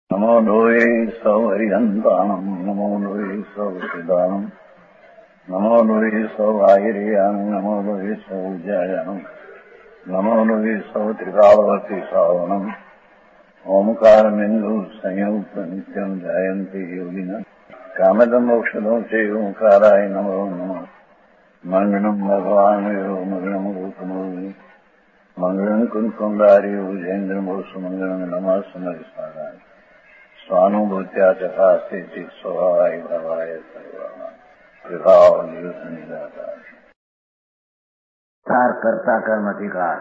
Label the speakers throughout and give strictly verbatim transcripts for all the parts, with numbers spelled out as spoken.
Speaker 1: नमो लोये सौहरिहन्ताणम् नमो लोये सौसिदानम् नमो लोये सौभागिर्यानम् नमो लोये सौविजयानम् नमो लोये सौत्रिकावती सावनम् ओंकारमिन्दु संयुक्त नित्यम् जयन्ति योगिनः कामदम् मोक्षदम् च ओंकाराय नमो नमः मङ्गलम् भगवान् यो मङ्गलम् रूपमोहि मङ्गलम् कुन्कुण्डारि भुजेन्द्रमोसु मङ्गलम् नमः समरिसाराय स्वानुभूत्या चकास्ते चित् स्वभावाय भवाय सर्वभाव
Speaker 2: सार कर्ता कर्म अधिकार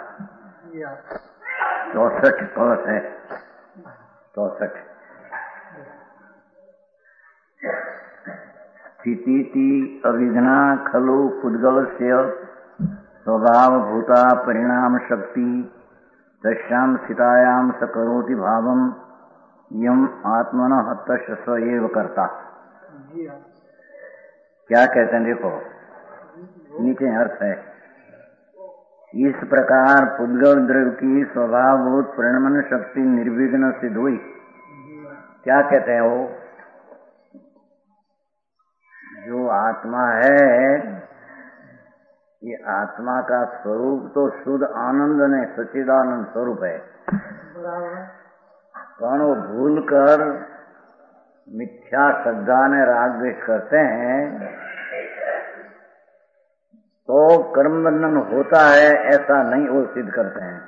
Speaker 2: चौसठ पद है। चौसठ स्थिति अविघ्ना खलु पुद्गलस्य स्वभावभूता परिणाम शक्ति तस्यां स्थितायां स करोति भावम् यम आत्मनः तस्य स एव कर्ता। क्या कहते हैं देखो, नीचे अर्थ है। इस प्रकार पुद्गल द्रव्य की स्वभावभूत परिणमन शक्ति निर्विघ्न सिद्ध हुई। क्या कहते हैं वो? जो आत्मा है, ये आत्मा का स्वरूप तो शुद्ध आनंद ने सच्चिदानंद स्वरूप है, कौन वो भूल कर मिथ्या श्रद्धा ने राग द्वेष करते हैं तो कर्म बंधन होता है, ऐसा नहीं वो सिद्ध करते हैं।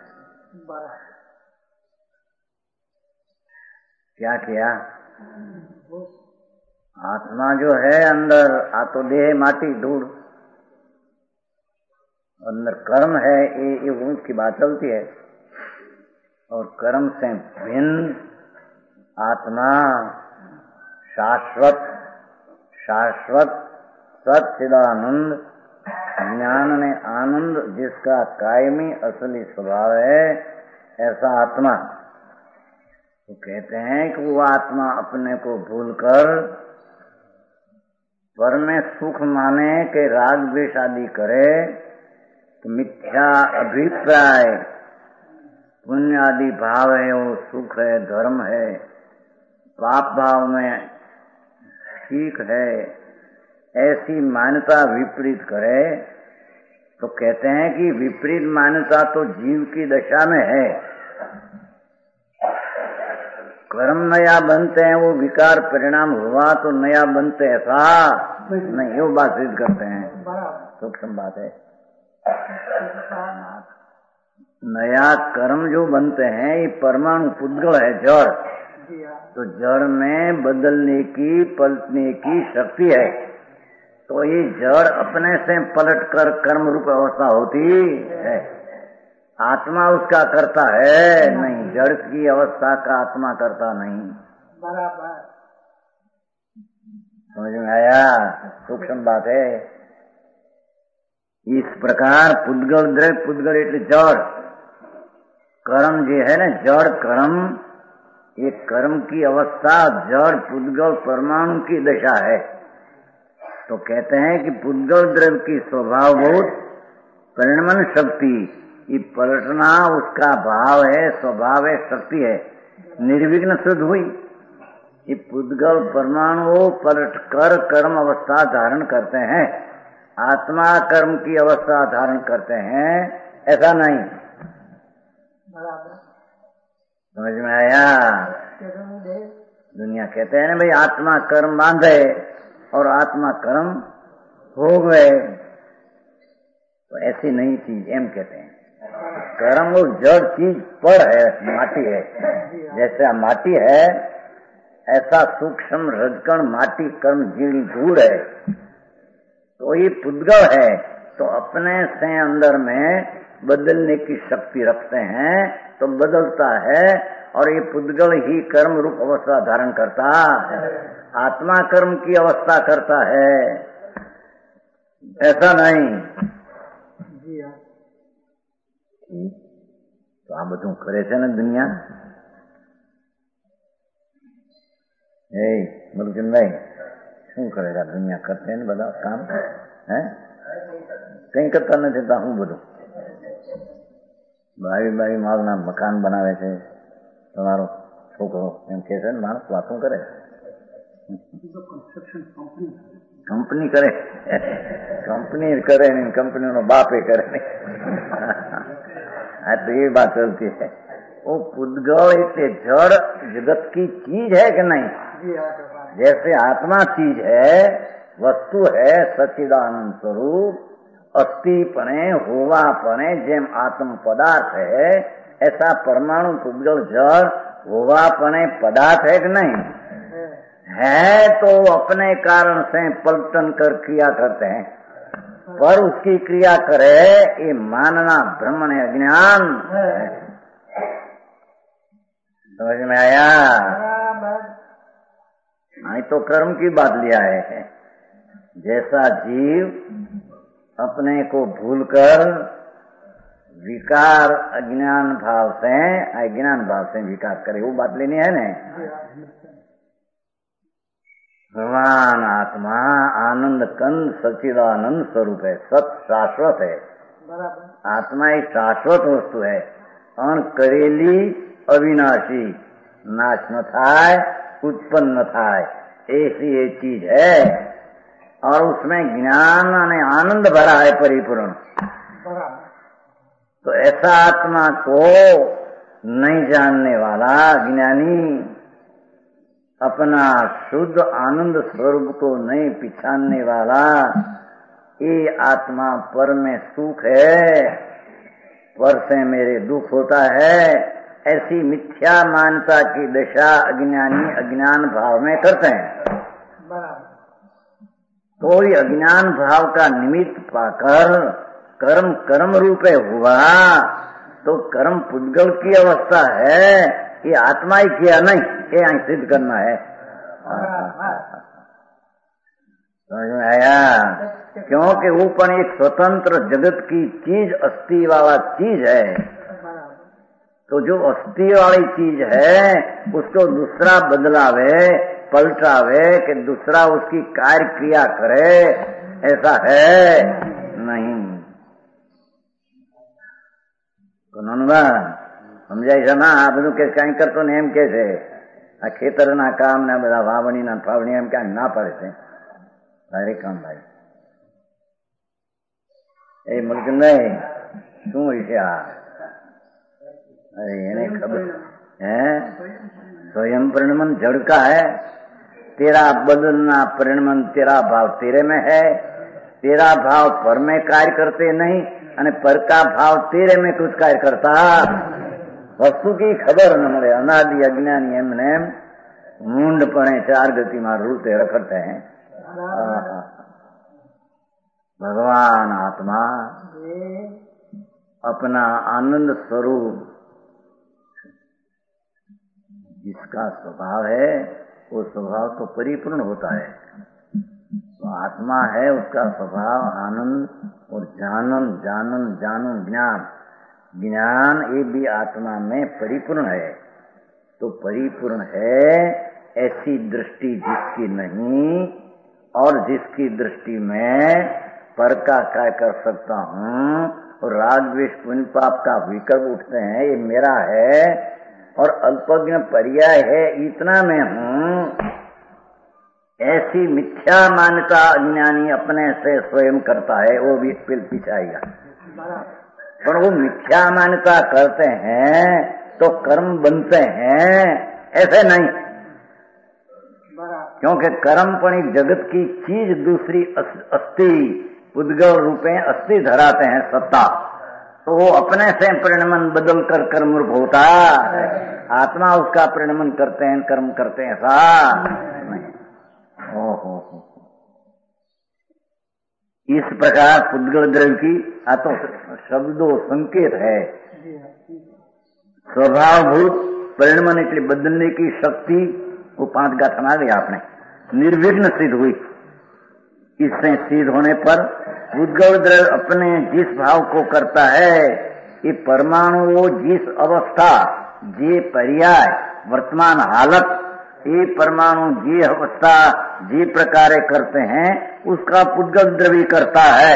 Speaker 2: क्या किया? आत्मा जो है अंदर, आ तो देह माटी धूल, अंदर कर्म है, ये ये ऊंच की बात चलती है। और कर्म से भिन्न आत्मा शाश्वत शाश्वत सच्चिदानंद ज्ञान में आनंद जिसका कायमी असली स्वभाव है, ऐसा आत्मा। तो कहते हैं कि वो आत्मा अपने को भूलकर पर में सुख माने के राग द्वेष आदि करे तो मिथ्या अभिप्राय पुण्य आदि भाव है, वो सुख है, धर्म है, पाप भाव में ठीक है, ऐसी मान्यता विपरीत करे तो कहते हैं कि विपरीत मान्यता तो जीव की दशा में है। कर्म नया बनते हैं, वो विकार परिणाम हुआ तो नया बनते, ऐसा नहीं, वो बात सिद्ध करते हैं। सूक्ष्म बात है। नया कर्म जो बनते हैं ये परमाणु पुद्गल है, जड़, तो जड़ में बदलने की पलटने की शक्ति है। तो ये जड़ अपने से पलट कर कर्म रूप अवस्था होती है, आत्मा उसका करता है नहीं। जड़ की अवस्था का आत्मा करता नहीं। बराबर समझ में आया? सूक्ष्म बात है। इस प्रकार पुद्गल द्रव्य, पुद्गल એટલે जड़, कर्म जो है ना, जड़ कर्म, ये कर्म की अवस्था जड़ पुद्गल परमाणु की दशा है। तो कहते हैं कि पुद्गल द्रव्य की स्वभावभूत परिणमन शक्ति, ये पलटना उसका भाव है, स्वभाव है, शक्ति है, निर्विघ्न सिद्ध हुई। ये पुद्गल परमाणु पलट कर कर्म अवस्था धारण करते हैं, आत्मा कर्म की अवस्था धारण करते हैं, ऐसा नहीं। समझ में आया? दुनिया कहते हैं ना भाई आत्मा कर्म बांधे और आत्मा कर्म हो गए, तो ऐसी नहीं चीज एम कहते हैं। कर्म वो जड़ चीज पर है, माटी है, जैसा माटी है ऐसा सूक्ष्म रजकण माटी कर्म जीणी धूल है। तो ये पुद्गल है, तो अपने से अंदर में बदलने की शक्ति रखते हैं, तो बदलता है, और ये पुद्गल ही कर्म रूप अवस्था धारण करता है। आत्मा कर्म की अवस्था करता है, ऐसा नहीं। तो आ બધું કરે છે ને દુનિયા। એ મલકિન ભાઈ શું કરેગા? દુનિયા કરતે ને બધા કામ હે, કઈ કરતા નથી તો હું બધું બાવી બાવી માલના મકાન બનાવે છે, તમારો છોકરો એમ કે છે ને માણસ વાતો કરે, કંપની કરે, કંપની કરે ને કંપનીનો બાપ એ કરે નહીં. तो ये बात चलती है. वो पुद्गल इतने जड़ जगत की चीज है कि नहीं? जैसे आत्मा चीज है, वस्तु है, सच्चिदानंद स्वरूप, अस्थिपणे होवापणे जेम आत्म पदार्थ है, ऐसा परमाणु पुद्गल जड़ होवापणे पदार्थ है कि नहीं? है तो अपने कारण से पलटन कर क्रिया करते हैं, पर उसकी क्रिया करे ये मानना ब्रह्मण अज्ञान. समझ में आया? नहीं तो कर्म की बात लिया है. जैसा जीव अपने को भूलकर विकार अज्ञान भाव से अज्ञान भाव से विकार करे, वो बात लेनी है ना. भगवान आत्मा आनंद कंद सच्चिदानंद स्वरूप है, सत शाश्वत है. आत्मा एक शाश्वत वस्तु है, अण करेली अविनाशी, नाश न थाय उत्पन्न न थाय, ऐसी एक चीज है. और उसमें ज्ञान ने आनंद भरा है परिपूर्ण. तो ऐसा आत्मा को नहीं जानने वाला ज्ञानी अपना शुद्ध आनंद स्वरूप को नहीं पहचानने वाला, ये आत्मा पर में सुख है, पर से मेरे दुख होता है, ऐसी मिथ्या मान्यता की दशा अज्ञानी अज्ञान भाव में करते हैं. तो ये अज्ञान भाव का निमित्त पाकर कर्म कर्म रूपे हुआ, तो कर्म पुद्गल की अवस्था है, ये आत्मा ही किया नहीं, ये यहाँ सिद्ध करना है. समझ में आया? क्योंकि ऊपर एक स्वतंत्र जगत की चीज अस्थि वाला चीज है, तो जो अस्थि वाली चीज है उसको दूसरा बदलावे पलटावे कि दूसरा उसकी कार्य क्रिया करे, ऐसा है नहीं. સમજાય છે ના? આ બધું કે કઈ કરતો ને એમ કે છે, આ ખેતરના કામ ને બધા વાવણી ના ફાવણી એમ ક્યાંક ના પડે છે. ભારે કામ ભાઈ એ મુલ્ક નહીં શું હોય છે આ? અરે એને ખબર है स्वयं परिणमन जड़ का है. तेरा बदलना परिणमन तेरा भाव तेरे में है, तेरा भाव पर में कार्य करते नहीं અને પર કા ભાવ તેરે में कुछ कार्य करता. वस्तु की खबर न મળે. अनादि अज्ञानी एमने मूंडपणे चार गति में रूलते रखते हैं. भगवान आत्मा अपना आनंद स्वरूप जिसका स्वभाव है वो स्वभाव तो परिपूर्ण होता है. तो आत्मा है, उसका स्वभाव आनंद और जानन जानन जानन ज्ञान ज्ञान ये भी आत्मा में परिपूर्ण है. तो परिपूर्ण है ऐसी दृष्टि जिसकी नहीं, और जिसकी दृष्टि में पर का काय कर सकता हूँ, और राग द्वेष पुण्य पाप का विकल्प उठते हैं, ये मेरा है, और अल्पज्ञ पर्याय है, इतना मैं हूँ, ऐसी मिथ्या मान्यता अज्ञानी अपने से स्वयं करता है. वो भी पीछे आएगा. पर वो मिथ्या मान्यता करते हैं तो कर्म बनते हैं, ऐसे नहीं. क्योंकि कर्म पण एक जगत की चीज दूसरी अस्थि पुद्गल रूपे अस्थि धराते हैं सत्ता, तो वो अपने से परिणमन बदल कर कर्म रूप होता. आत्मा उसका परिणमन करते हैं, कर्म करते हैं, ऐसा नहीं. ओहो, इस प्रकार पुद्गल द्रव्य की आ तो शब्दों संकेत है. स्वभावभूत परिणमन એટલે बदलने की शक्ति वो पांच गाथा आ गई आपने निर्विघ्न सिद्ध हुई. इससे सिद्ध होने पर पुद्गल द्रव्य अपने जिस भाव को करता है, ये परमाणु जिस अवस्था जे पर्याय वर्तमान हालत ये परमाणु जी अवस्था जी प्रकारे करते हैं, उसका पुद्गल द्रव्य करता है.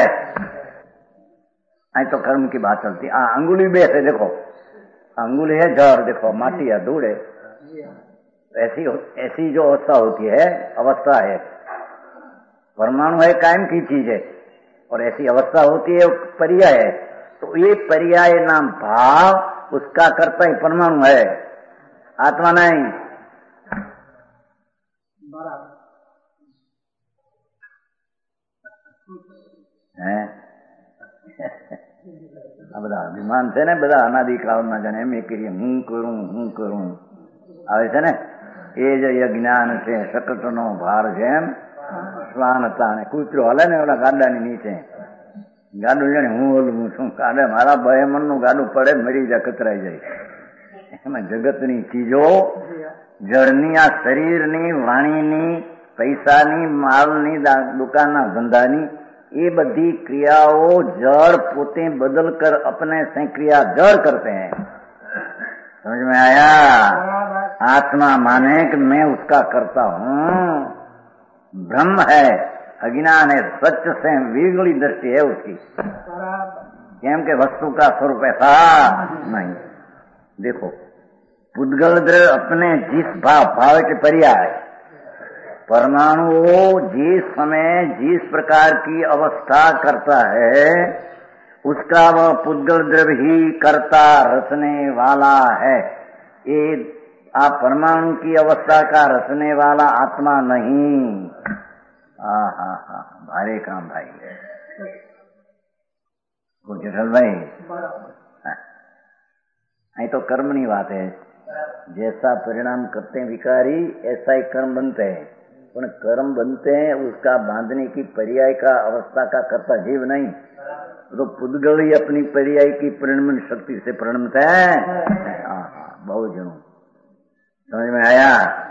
Speaker 2: आई तो कर्म की बात चलती. आ अंगुली बेस है, देखो अंगुली है जड़, देखो माटी है धूल है, ऐसी ऐसी जो अवस्था होती है, अवस्था है, परमाणु है, कायम की चीज है, और ऐसी अवस्था होती है पर्याय है। तो ये पर्याय नाम भाव, उसका कर्ता ही परमाणु है, आत्मा नहीं है। આ બધા અભિમાન છે ને, બધા અનાદિ કાળના જાણે એમ એ કરીએ હું કરું હું કરું આવે છે ને, એ જ અજ્ઞાન છે. શકટનો ભાર જેમ શ્વાનતા ને કૂતરો હલે ને ઓલા ગાડાની નીચે, ગાડું જાણે હું ઓલું શું કાઢે, મારા ભય મનનું ગાડું પડે, મરી જાય, કતરાઈ જાય. એમાં જગતની ચીજો, જળની, આ શરીરની, વાણીની, પૈસાની, માલની, દુકાનના ધંધાની, ये बधी क्रियाओं जड़ पोते बदल कर अपने से क्रिया जड़ करते हैं. समझ में आया? आत्मा माने कि मैं उसका करता हूँ, ब्रह्म है, अज्ञान है, सच से विगड़ी दृष्टि है उसकी, केम के वस्तु का स्वरूप ऐसा नहीं. देखो पुद्गल द्रव्य अपने जिस भाव भाव के पर्याय, परमाणु जिस समय जिस प्रकार की अवस्था करता है, उसका वह पुद्गल द्रव्य ही करता रचने वाला है. ये आप परमाणु की अवस्था का रचने वाला आत्मा नहीं. हा हा हा भारी काम भाई जेठल भाई. नहीं तो कर्म नहीं बात है, जैसा परिणाम करते हैं विकारी ऐसा ही कर्म बनते हैं. पण कर्म बनते हैं उसका बांधने की पर्याय का अवस्था का करता जीव नहीं. तो पुद्गल ही अपनी पर्याय की परिणमन शक्ति से परिणमता है. हाँ हाँ बहुत जनो समझ में आया?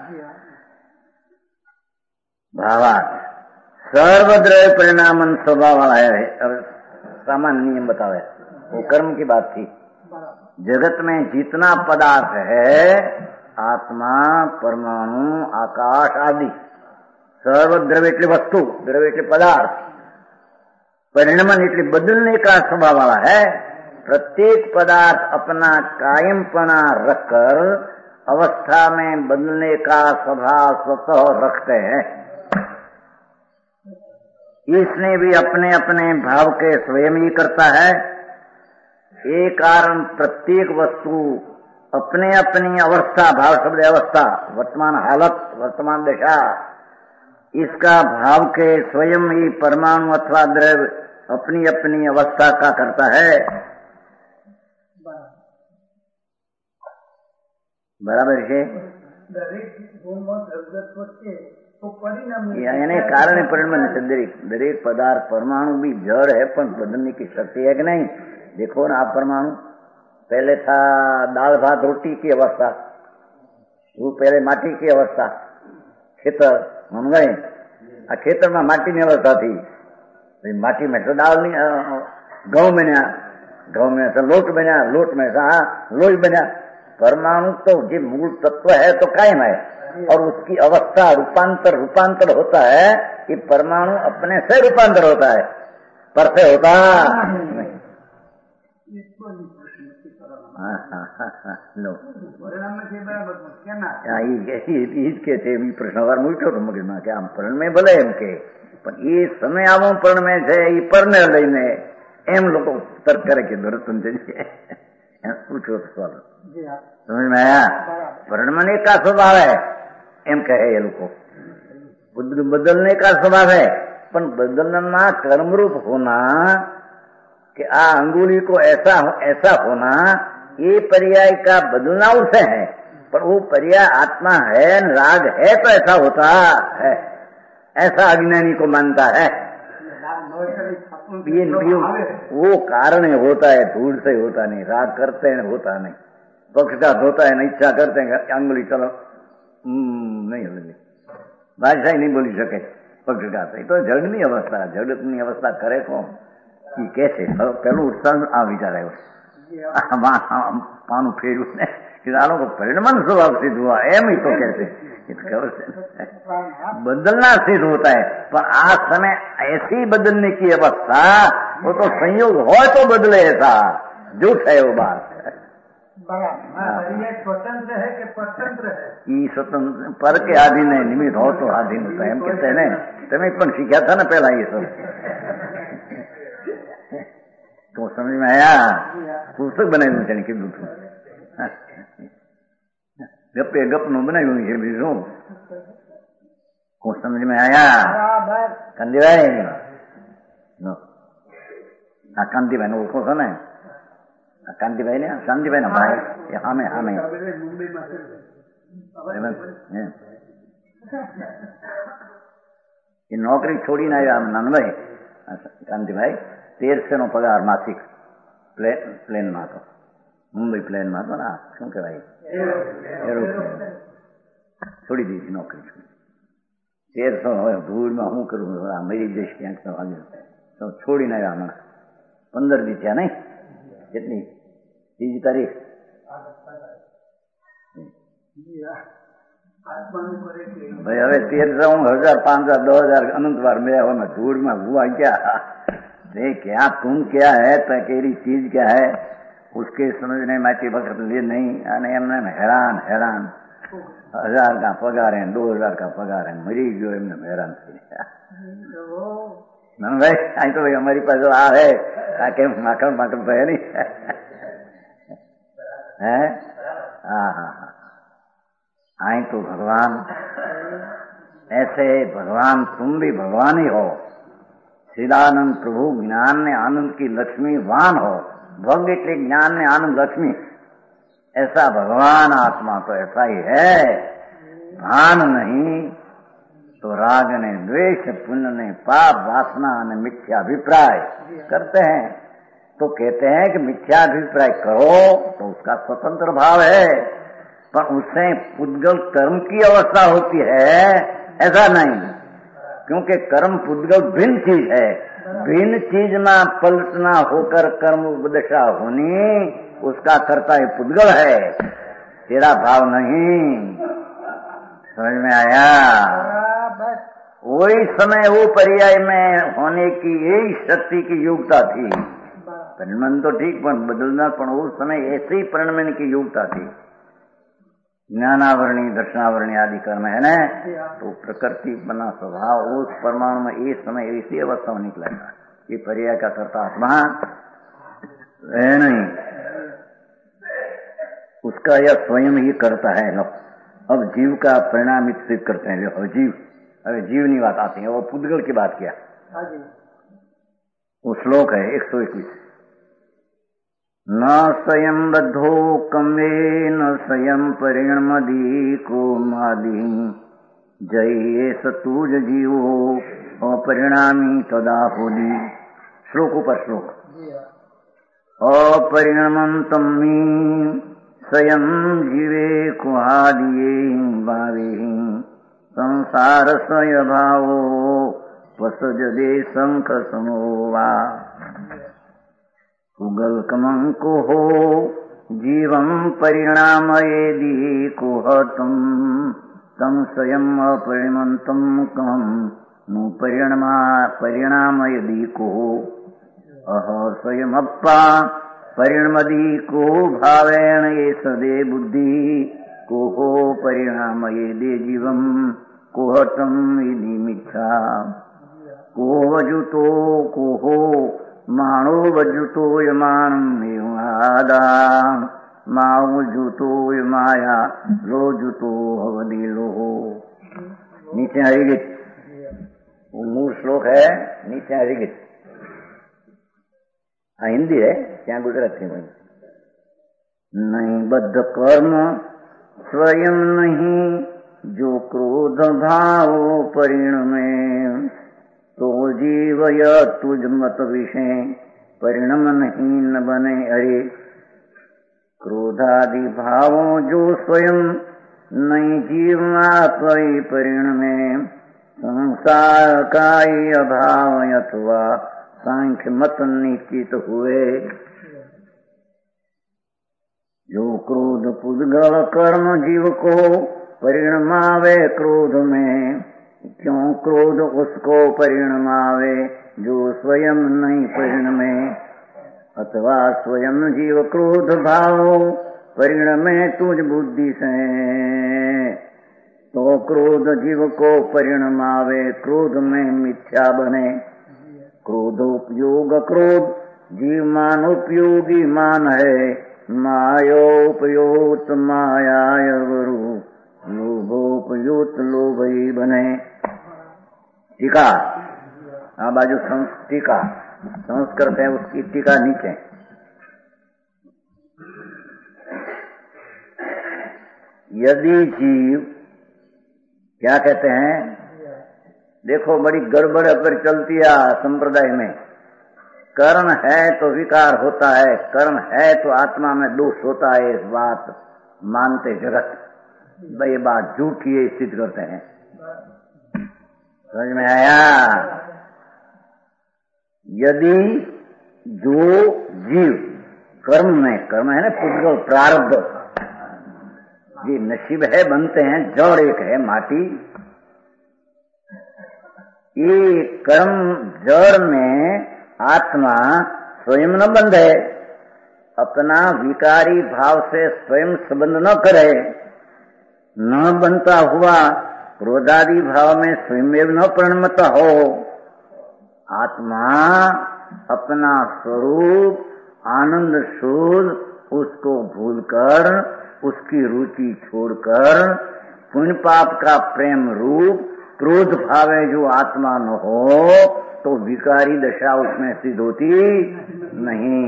Speaker 2: भावार्थ सर्वद्रव्य परिणामन स्वभाव वाला है. सामान्य नियम बतावे, वो कर्म की बात थी. जगत में जितना पदार्थ है, आत्मा, परमाणु, आकाश आदि, सर्व द्रव्य એટલે वस्तु, द्रव्य એટલે पदार्थ, परिणमन એટલે बदलने का स्वभाव वाला है. प्रत्येक पदार्थ अपना कायमपना रखकर अवस्था में बदलने का स्वभाव स्वतः रखते हैं. इसने भी अपने अपने भाव के स्वयं ही करता है. ये कारण प्रत्येक वस्तु अपने अपनी अवस्था, भाव शब्द अवस्था, वर्तमान हालत, वर्तमान दशा, इसका भाव के स्वयं ही परमाणु अथवा द्रव्य अपनी अपनी अवस्था का करता है. बराबर है? यानी कारण परिणाम से दरेक दरेक पदार्थ, परमाणु भी जड़ है पण बदलने की शक्ति है कि नहीं. देखो ना, आप परमाणु पहले था दाल भात रोटी की अवस्था, वो पहले माटी की अवस्था, खेतर हम गए, आ खेतर में माटी की अवस्था थी. माटी में तो दाल नहीं, घઉં बन्या, घઉં में से लोट बन्या, लोट में से लोई बन्या. परमाणु तो जो मूल तत्व है तो कायम है, और उसकी अवस्था रूपांतर रूपांतर होता है. कि परमाणु अपने से रूपांतर होता है, पर से होता नहीं. हाँ हाँ हाँ हाँ लो के थे प्रश्न વાર મૂક્યો તો મગજમાં કે આમ પરણ में ભલે એમ કે, પણ એ સમય આવો પરણ में છે, એ પરને લઈને એમ લોકો તર્ક કરે કે દરતન છે. પૂછો સવાલ समझ में आया? परिणमने का स्वभाव है एम कहे ये लोग, बदलने का स्वभाव है, पर बदलना कर्मरूप होना कि आ अंगुली को ऐसा ऐसा होना, ये पर्याय का बदलना उसे है. पर वो पर्याय आत्मा है, राग है तो ऐसा होता है, ऐसा अज्ञानी को मानता है. ये वो कारण होता है, धूल से होता नहीं. राग करते हैं होता नहीं, पक्षपात होता है, इच्छा करते हैं अंगुली चलो नहीं होगी, बादशाही नहीं बोली सके, पक्षपात. तो जगनी अवस्था, जगतनी अवस्था करे कौन? ये कैसे? पहलू उत्साह आ विचार आयो, पानु फेरू ने किसानों को परिणमन स्वभाव सिद्ध हुआ, एम ही तो कहते. बदलना सिद्ध होता है, पर आज समय ऐसी बदलने की अवस्था, वो तो संयोग हो तो बदले, ऐसा झूठ है वो बात.
Speaker 3: ये स्वतंत्र है कि परतंत्र है?
Speaker 2: ये स्वतंत्र पर के आधीन है, निमित्त हो तो आधीन होता है एम कहते हैं ने। તમે પણ શીખ્યા था ना पहला ये सब, तो समझ में आया? पुस्तक बनाવ્યું છે કીધું તું, ગપે ગપનું બનાવ્યું છે બીજું, को समझ में आया? कांति भाई हाँ कांति भाई ने ओळखो છો ને? कांति भाई ने शांति भाई ना भाई हाँ में हाँ में ये नौकरी छोड़ी ना आया नानभाई कांति भाई तेरसे नो पगार मासिक प्लेन प्लेन में तो मुंबई प्लेन में तो ना शू कहवाय एरोप्लेन छोड़ी दी नौकरी छोड़ी तेरसो धूल में हूँ करूँ मेरी देश क्या तो छोड़ी ना आया हमारा पंदर दी थया नहीं कितनी तीजी तारीख भाई हमें तेरसो हजार पांच हजार दो हजार अनंत बार मेरा मैं धूल में हुआ क्या देख क्या तुम क्या है तकेरी चीज क्या है उसके समझने में वक्त लिए नहीं आने एमने हैरान हैरान हजार का पगार है दो हजार का पगार है मरी गयो एमने हैरान थी भाई आई तो भाई हमारी पास आ है ताकि माकड़ माकड़ तो है नहीं है हाँ हाँ हाँ आई तो भगवान ऐसे भगवान तुम भी भगवान ही हो श्रीदानंद प्रभु ज्ञान ने आनंद की लक्ष्मी वान हो भोग के ज्ञान ने आनंद लक्ष्मी ऐसा भगवान आत्मा तो ऐसा ही है भान नहीं तो राग ने द्वेष पुण्य ने पाप वासना ने मिथ्याभिप्राय करते हैं तो कहते हैं कि मिथ्याभिप्राय करो तो उसका स्वतंत्र भाव है पर उससे पुद्गल कर्म की अवस्था होती है ऐसा नहीं क्योंकि कर्म पुद्गल भिन्न चीज है भिन्न चीज में पलटना होकर कर्म दशा होनी उसका कर्ता ही पुद्गल है तेरा भाव नहीं समझ में आया वही समय वो पर्याय में होने की यही शक्ति की योग्यता थी परिणमन तो ठीक पर बदलना पर उस समय ऐसे ही परिणमन की योग्यता थी ज्ञानावरणी दर्शनावरणी आदि कर्म है ना तो प्रकृति बना स्वभाव उस परमाणु में एक समय ऐसी अवस्था में निकलेगा ये पर्याय का कर्ता आत्मा है नहीं उसका यह स्वयं ही करता है लो अब जीव का परिणाम स्वीकार करते हैं जो जीव अरे जीवनी बात आती है वो पुद्गल की बात किया वो श्लोक है एक सौ इक्कीस न स्वयं बद्धो कमे न स्वयं परिणमदी को मादि जय सतुज जीवो अपरिणामी तदा होली श्लोक पर श्लोक अपरिणमंतम स्वयं जीवे कुहादिये भावे संसार स्वय भावो पसजदे शंख समोवा पुगल कमंको हो जीवं परिणाम यदि कुहतम तम स्वयं अपरिणमंतम कम नु परिणमा परिणाम यदि को अह स्वयं अप्पा परिणमदी को भावेण ये सदे बुद्धि को हो परिणाम ये दे जीवम कोहतम यदि मिथ्या को वजुतो को हो माणो वजुतो यमानम आदा माओ जुतो माया लो जुतो हवदी लो नीचे हरिगित मूल श्लोक है नीचे हरिगित हाँ हिंदी है क्या गुजराती में नहीं बद्ध कर्म स्वयं नहीं जो क्रोध भाव परिणमे तो जीवय तुझ मत विषय परिणम नहीं न बने अरे क्रोधादि भावों जो स्वयं नहीं जीवनात्मय परिणमे संसार का ही अभाव अथवा सांख्य मत निश्चित हुए जो क्रोध पुद्गल कर्म जीव को परिणमावे क्रोध में क्यों क्रोध उसको परिणमावे जो स्वयं नहीं परिणमे अथवा स्वयं जीव क्रोध भाव परिणमे तुझ बुद्धि से, तो क्रोध जीव को परिणमावे, क्रोध में मिथ्या बने। क्रोधोपयोग क्रोध जीव मान उपयोगी मान है, मायोपयोत मायाय वरु, लोभोपयोत लोभ ही बने। टीका आ बाजू टीका संस्कृत है, उसकी टीका नीचे। यदि जीव क्या कहते हैं, देखो बड़ी गड़बड़ पर चलती है संप्रदाय में। कर्ण है तो विकार होता है, कर्ण है तो आत्मा में दोष होता है, इस बात मानते जगत। ये बात झूठी है, सिद्ध करते हैं। समझ में आया? यदि जो जीव कर्म में, कर्म है ना पुद्गल प्रारब्ध, ये नसीब है, बनते हैं, जड़ एक है माटी। ये कर्म जड़ में आत्मा स्वयं न बंधे, अपना विकारी भाव से स्वयं संबंध न करे, न बनता हुआ क्रोधादि भाव में स्वयं न परिणमता हो। आत्मा अपना स्वरूप आनंद शुद्ध, उसको भूलकर, उसकी रुचि छोड़कर, पुण्य पाप का प्रेम रूप क्रोध भावे जो आत्मा न हो, तो विकारी दशा उसमें सिद्ध होती नहीं।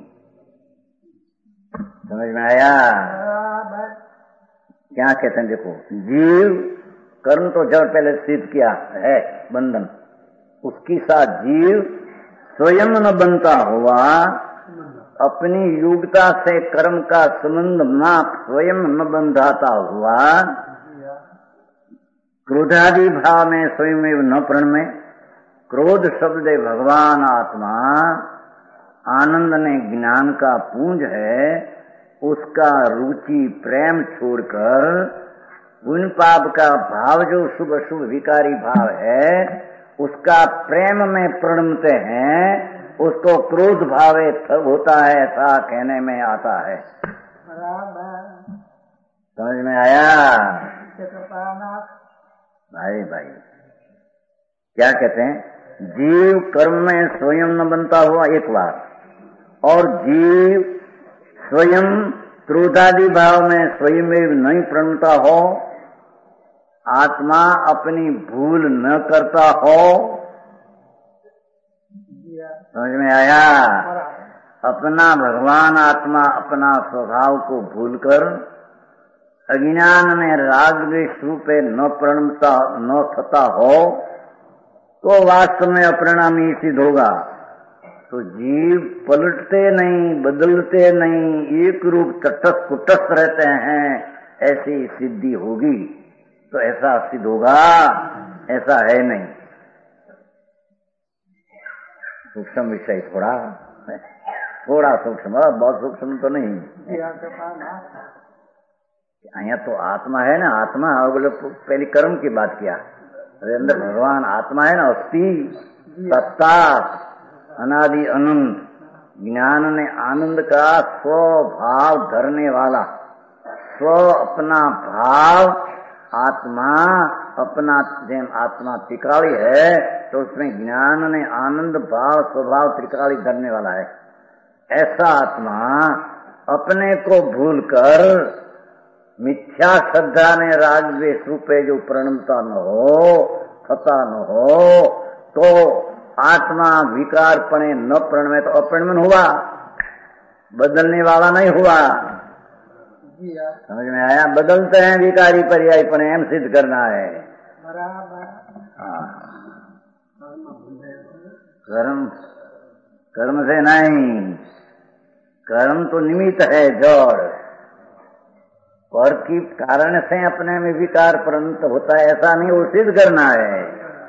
Speaker 2: समझ में आया? क्या कहते हैं देखो, जीव कर्म तो जड़ पहले सिद्ध किया है बंधन, उसकी साथ जीव स्वयं न बनता हुआ, अपनी योग्यता से कर्म का संबंध माप स्वयं न बंधाता हुआ, क्रोधादि भाव में स्वयं न प्रणमे। क्रोध शब्द भगवान आत्मा, आनंद ने ज्ञान का पूंज है, उसका रुचि प्रेम छोड़कर पुण्य पाप का भाव जो शुभ शुभ विकारी भाव है, उसका प्रेम में प्रणमते हैं, उसको क्रोध भावे तब होता है, ऐसा कहने में आता है। समझ में आया? भाई भाई क्या कहते हैं, जीव कर्म में स्वयं न बनता हुआ एक बार, और जीव स्वयं क्रोधादि भाव में स्वयं नहीं प्रणमता हो, आत्मा अपनी भूल न करता हो। समझ में आया? अपना भगवान आत्मा अपना स्वभाव को भूलकर अज्ञान में राग द्वेष रूपे न प्रणमता न थता हो, तो वास्तव में अपरिणामी सिद्ध होगा। तो जीव पलटते नहीं, बदलते नहीं, एक रूप तटस्थ कुटस्थ रहते हैं, ऐसी सिद्धि होगी। तो ऐसा सिद्ध होगा, ऐसा है नहीं। सूक्ष्म विषय थोड़ा थोड़ा सूक्ष्म, बहुत सूक्ष्म तो नहीं। यहाँ तो आत्मा है ना, आत्मा बोले पहले कर्म की बात किया, अरे अंदर भगवान आत्मा है ना, अस्थि सत्ता अनादि अनंत, ज्ञान ने आनंद का स्वभाव धरने वाला, स्व अपना भाव आत्मा अपना, जैन आत्मा त्रिकाली है तो उसमें ज्ञान ने आनंद भाव स्वभाव त्रिकाली धरने वाला है। ऐसा आत्मा अपने को भूलकर मिथ्या श्रद्धा ने राग द्वेष रूपे जो प्रणमता न हो, खता न हो, तो आत्मा विकार पणे न प्रणमे तो अप्रणमन हुआ, बदलने वाला नहीं हुआ। समझ में आया? बदलते हैं विकारी पर्याय पणे, एम सिद्ध करना है। कर्म कर्म से नहीं, कर्म तो निमित्त है जड़, पर की कारण से अपने में विकार परंत होता है, ऐसा नहीं, वो सिद्ध करना है।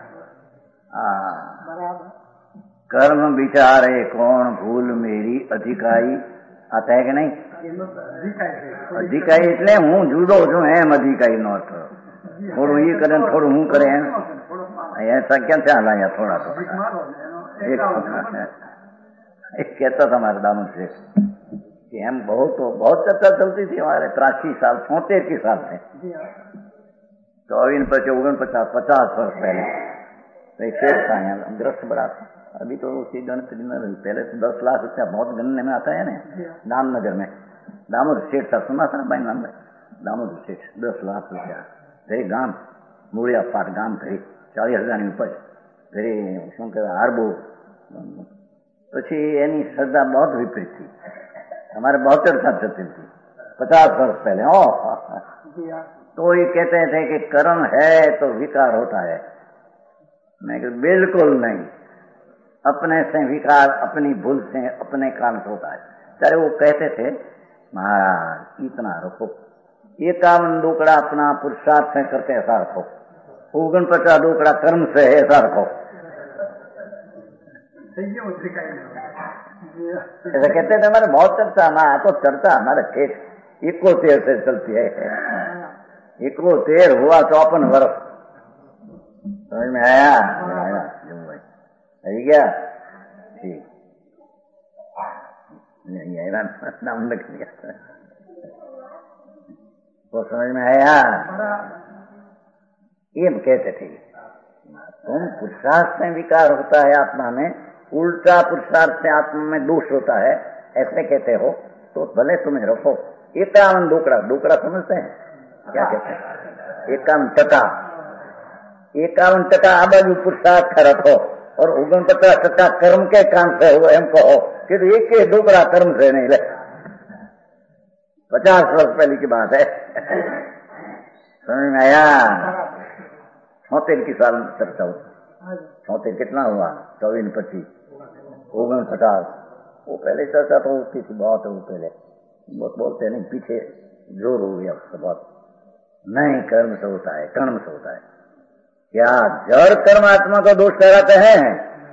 Speaker 2: कर्म विचारे कौन भूल मेरी अधिकाई, आता है कि नहीं? अधिकाई એટલે હું જુદો છું એમ अधिकाई નો હતો, થોડું એ કરે થોડું હું કરે એમ, ऐसा क्या ख्याल आया थोड़ा सा। एक कहता था हमारे दामन से, कि हम बहुत बहुत चर्चा चलती थी हमारे तिरासी साल छोतेर की साल में, चौबीस पचास ओगन पचास पचास वर्ष पहले तो शेर था यहाँ ग्रस्त बड़ा था। अभी तो उसकी गणतरी न रही, पहले तो दस लाख रुपया बहुत गणने में आता है ना। दामनगर में दामोदर सेठ था, सुना था भाई नाम में दामोदर सेठ, दस लाख रुपया फिर गाम मूड़िया पाट गाम કરી ચાલીસ હજારની ઉપજ ફરી શું કહેવાય હારબો। પછી એની શ્રદ્ધા बहुत विपरीत थी, हमारे बहुत चर्चा चलती थी पचास वर्ष पहले। ओ तो ये कहते थे कि कर्म है तो विकार होता है। मैं कहता बिल्कुल नहीं, अपने से विकार अपनी भूल से अपने कारण से होता है। चाहे वो कहते थे महाराज इतना रखो, एकावन डोकड़ा अपना पुरुषार्थ से करके ऐसा रखो, ओगन पचास डोकड़ा कर्म से ऐसा रखो, ऐसा कहते थे। हमारे बहुत चर्चा ना तो चर्चा हमारे खेत इक्कोतेर से चलती है। इक्कोतेर हुआ चौपन वर्ष, समझ में आया? आया क्या? ठीक नहीं आया नाम लग गया वो समझ में आया? ये कहते थे तुम पुरुषार्थ से विकार होता है आत्मा में, उल्टा पुरुषार्थ से आत्मा में दोष होता है, ऐसे कहते हो तो भले तुम्हें रखो। एकावन डोकड़ा, डोकड़ा समझते हैं क्या कहते हैं? एकावन टका, एकावन टका आ बाजू पुरुषार्थ का रखो और ओगन पचास टका कर्म के काम से हो, एम कहो कि तो एक एक डोकड़ा कर्म से नहीं ले। पचास वर्ष पहले की बात है, समझ में आया? छोतेर की साल में चर्चा हो, छोतेर कितना हुआ? चौबीस पच्चीस ओगन पचास, वो पहले चर्चा तो होती थी बहुत, वो पहले बहुत बोलते नहीं, पीछे जोर हो गया उससे बहुत। नहीं, कर्म से होता है, कर्म से होता है। क्या जड़ कर्म आत्मा को दोष कराते हैं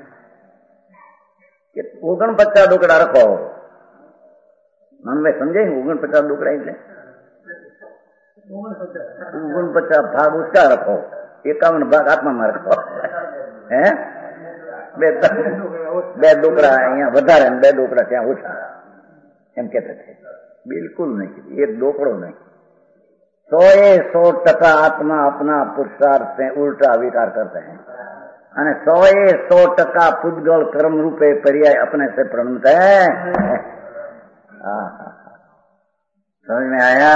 Speaker 2: कि ओगन पचास डोकड़ा रखो? मन में समझे ओगन पचास डोकड़ा इसलिए ओगन पचास भाग उसका रखो, एकावन भाग आत्मा में रखो है। બે બે ડોકરા અહીંયા વધારે બે ડોકરા ત્યાં ઓછા એમ કહેતા છે। બિલકુલ નહીં, એક ડોકડો નહીં। सौ ए सौ टका आत्मा अपना पुरुषार्थ से उल्टा विकार करते हैं અને सौ ए सौ टका पुद्गल कर्म रूपे पर्याय अपने से प्रणमते हैं। समझ में आया?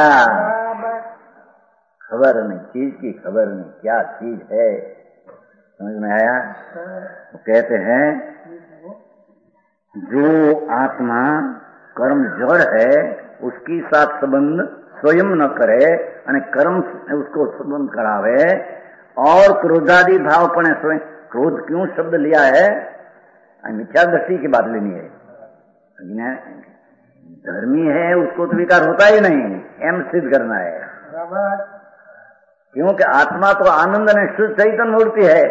Speaker 2: खबर नहीं, चीज की खबर नहीं, क्या चीज है, समझ में आया? तो कहते हैं जो आत्मा कर्म जड़ है उसकी साथ संबंध स्वयं न करे અને कर्म उसको संबंध करावे और क्रोधादि भाव पण स्वयं। क्रोध क्यों शब्द लिया है? मिथ्या दृष्टि की बात लेनी है। धर्मी है उसको तो विकार होता ही नहीं, एम सिद्ध करना है। क्योंकि आत्मा तो आनंद ने शुद्ध चैतन्य मूर्ति है।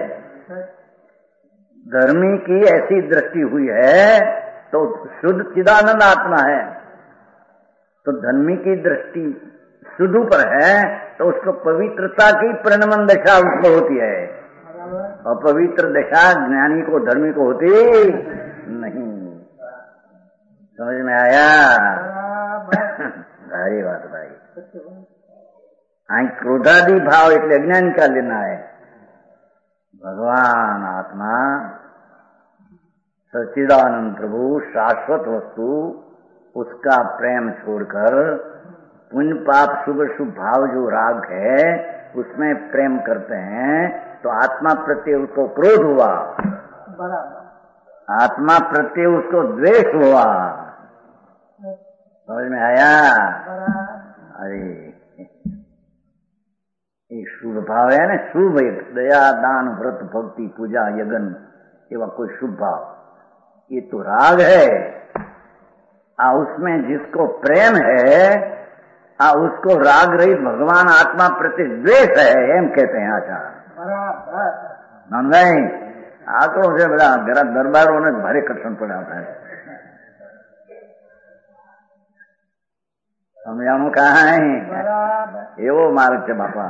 Speaker 2: धर्मी की ऐसी दृष्टि हुई है तो शुद्ध चिदानंद आत्मा है, तो धर्मी की दृष्टि शुद्ध पर है तो उसको पवित्रता की प्रणमन दशा उसको होती है। अपवित्र दशा ज्ञानी को धर्मी को होती नहीं। समझ में आया? भारी बात भाई। आई क्रोधादि भाव એટલે अज्ञानी का लेना है। भगवान आत्मा सच्चिदानंद प्रभु शाश्वत वस्तु, उसका प्रेम छोड़कर पुण्य पाप शुभ शुभ भाव जो राग है उसमें प्रेम करते हैं तो आत्मा प्रत्यय उसको क्रोध हुआ, आत्मा प्रत्यय उसको द्वेष हुआ। समझ में आया? अरे एक शुभ भाव है ना, शुभ एक दया दान व्रत भक्ति पूजा यज्ञ एवं कोई शुभ भाव, ये तो राग है। आ उसमें जिसको प्रेम है आ उसको राग रहित भगवान आत्मा प्रति द्वेष है, एम कहते हैं आचार्य। नहीं आंकड़ों से बड़ा जरा दरबारों ने भारी कठिन पड़ा है। समझाणु कहाँ है एवो मार्ग છે બાપા।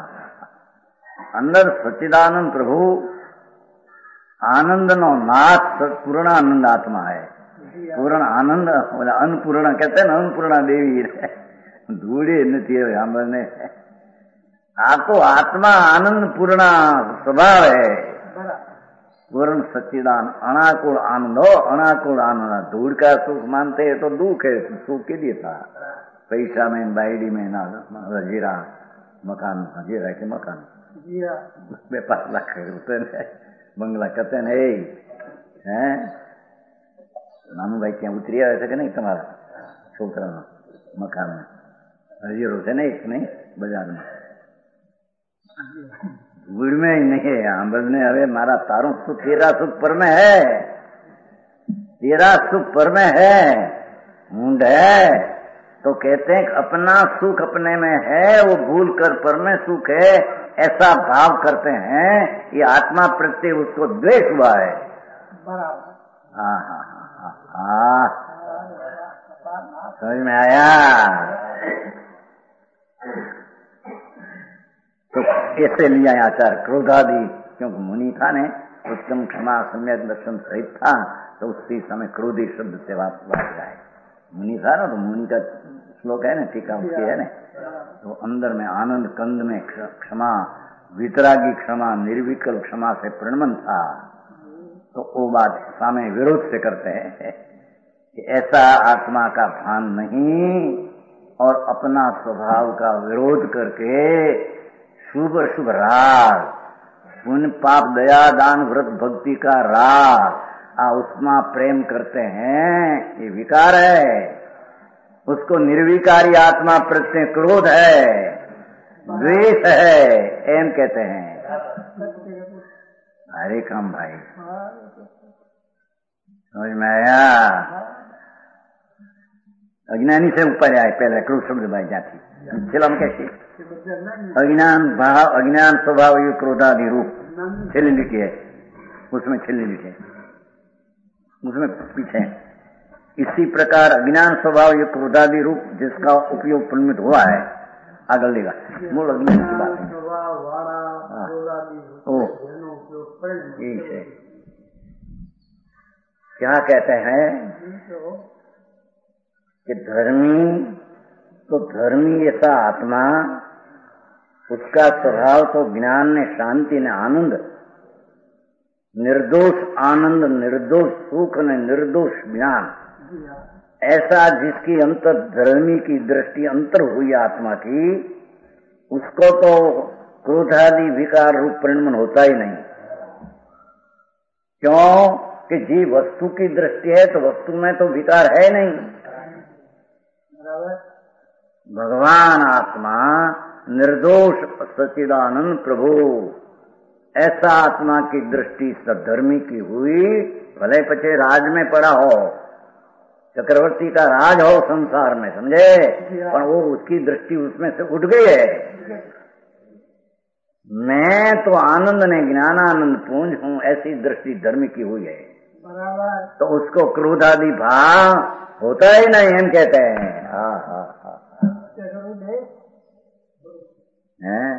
Speaker 2: અંદર સચ્ચિદાનંદ પ્રભુ આનંદ નો નાથ પૂર્ણાનંદ આત્મા है। પૂર્ણ આનંદ અન્નપૂર્ણા કહેતા ને અન્નપૂર્ણા દેવી ધૂળે નથી હવે સાંભળને આ તો આત્મા આનંદ પૂર્ણા સ્વભાવ है पूर्ण सच्चिदान अनाकुल आनंद हो अनाकुल आनंद धूल का सुख मानते हैं तो दुख है सुख के लिए था पैसा में बाइडी में ना जीरा मकान जीरा के मकान બે પાંચ લાખ રૂપિયા બંગલા કહેતે ને એ હે નાનુભાઈ ત્યાં ઉતરી આવે છે કે નહીં તમારા છોકરાનો મકાનમાં હજીરો છે ને એક નહીં બજારમાં भूल में ही नहीं है आंबल હવે મારા તારું સુખ तेरा सुख पर में है तेरा सुख पर में है मुंड है तो कहते हैं अपना सुख अपने में है वो भूल कर पर में सुख है ऐसा भाव करते हैं ये आत्मा प्रत्यय उसको द्वेष हुआ है हाँ हाँ हाँ हाँ समझ में आया तो ऐसे लिया आचार क्रोधादि क्योंकि मुनि था ने उत्तम क्षमा सम्यक दर्शन सहित था तो उसी समय क्रोधी शब्द से बात जाए मुनि था ना तो मुनि का श्लोक है ना टीका उसकी है ना तो अंदर में आनंद कंद में क्षमा वितरागी क्षमा निर्विकल्प क्षमा से प्रणमन था तो वो बात सामने विरोध से करते हैं कि ऐसा आत्मा का भान नहीं और अपना स्वभाव का विरोध करके शुभ शुभ राग पुण्य पाप दया दान व्रत भक्ति का राग आ उसमें प्रेम करते हैं ये विकार है उसको निर्विकारी आत्मा प्रत्यय क्रोध है द्वेष है एम कहते हैं हरे काम भाई समझ में आया अज्ञानी से ऊपर आए पहले क्रोध शब्द भाई जाती चलो हम कैसे अज्ञान भाव अज्ञान स्वभाव ये क्रोधादि रूप छिल्ली लिखी है उसमें छिल्ली लिखे उसमें पीछे इसी प्रकार अज्ञान स्वभाव ये क्रोधादि रूप जिसका उपयोग परिणमित हुआ है आगे लेगा मूल अज्ञान की बात है है क्या कहते हैं कि धर्मी तो धर्मी ऐसा आत्मा उसका स्वभाव तो ज्ञान ने शांति ने आनंद निर्दोष आनंद निर्दोष सुख ने निर्दोष ज्ञान ऐसा जिसकी अंतर धर्मी की दृष्टि अंतर हुई आत्मा की उसको तो क्रोधादि विकार रूप परिणमन होता ही नहीं क्यों कि जी वस्तु की दृष्टि है तो वस्तु में तो विकार है नहीं भगवान आत्मा निर्दोष सच्चिदानंद प्रभु ऐसा आत्मा की दृष्टि सद्धर्मी की हुई भले पचे राज में पड़ा हो चक्रवर्ती का राज हो संसार में समझे पर वो उसकी दृष्टि उसमें से उठ गई है मैं तो आनंद ने ज्ञानानंद पूंज हूँ ऐसी दृष्टि धर्म की हुई है तो उसको क्रोधादि भाव होता ही नहीं हम कहते हैं हाँ हाँ हाँ हैं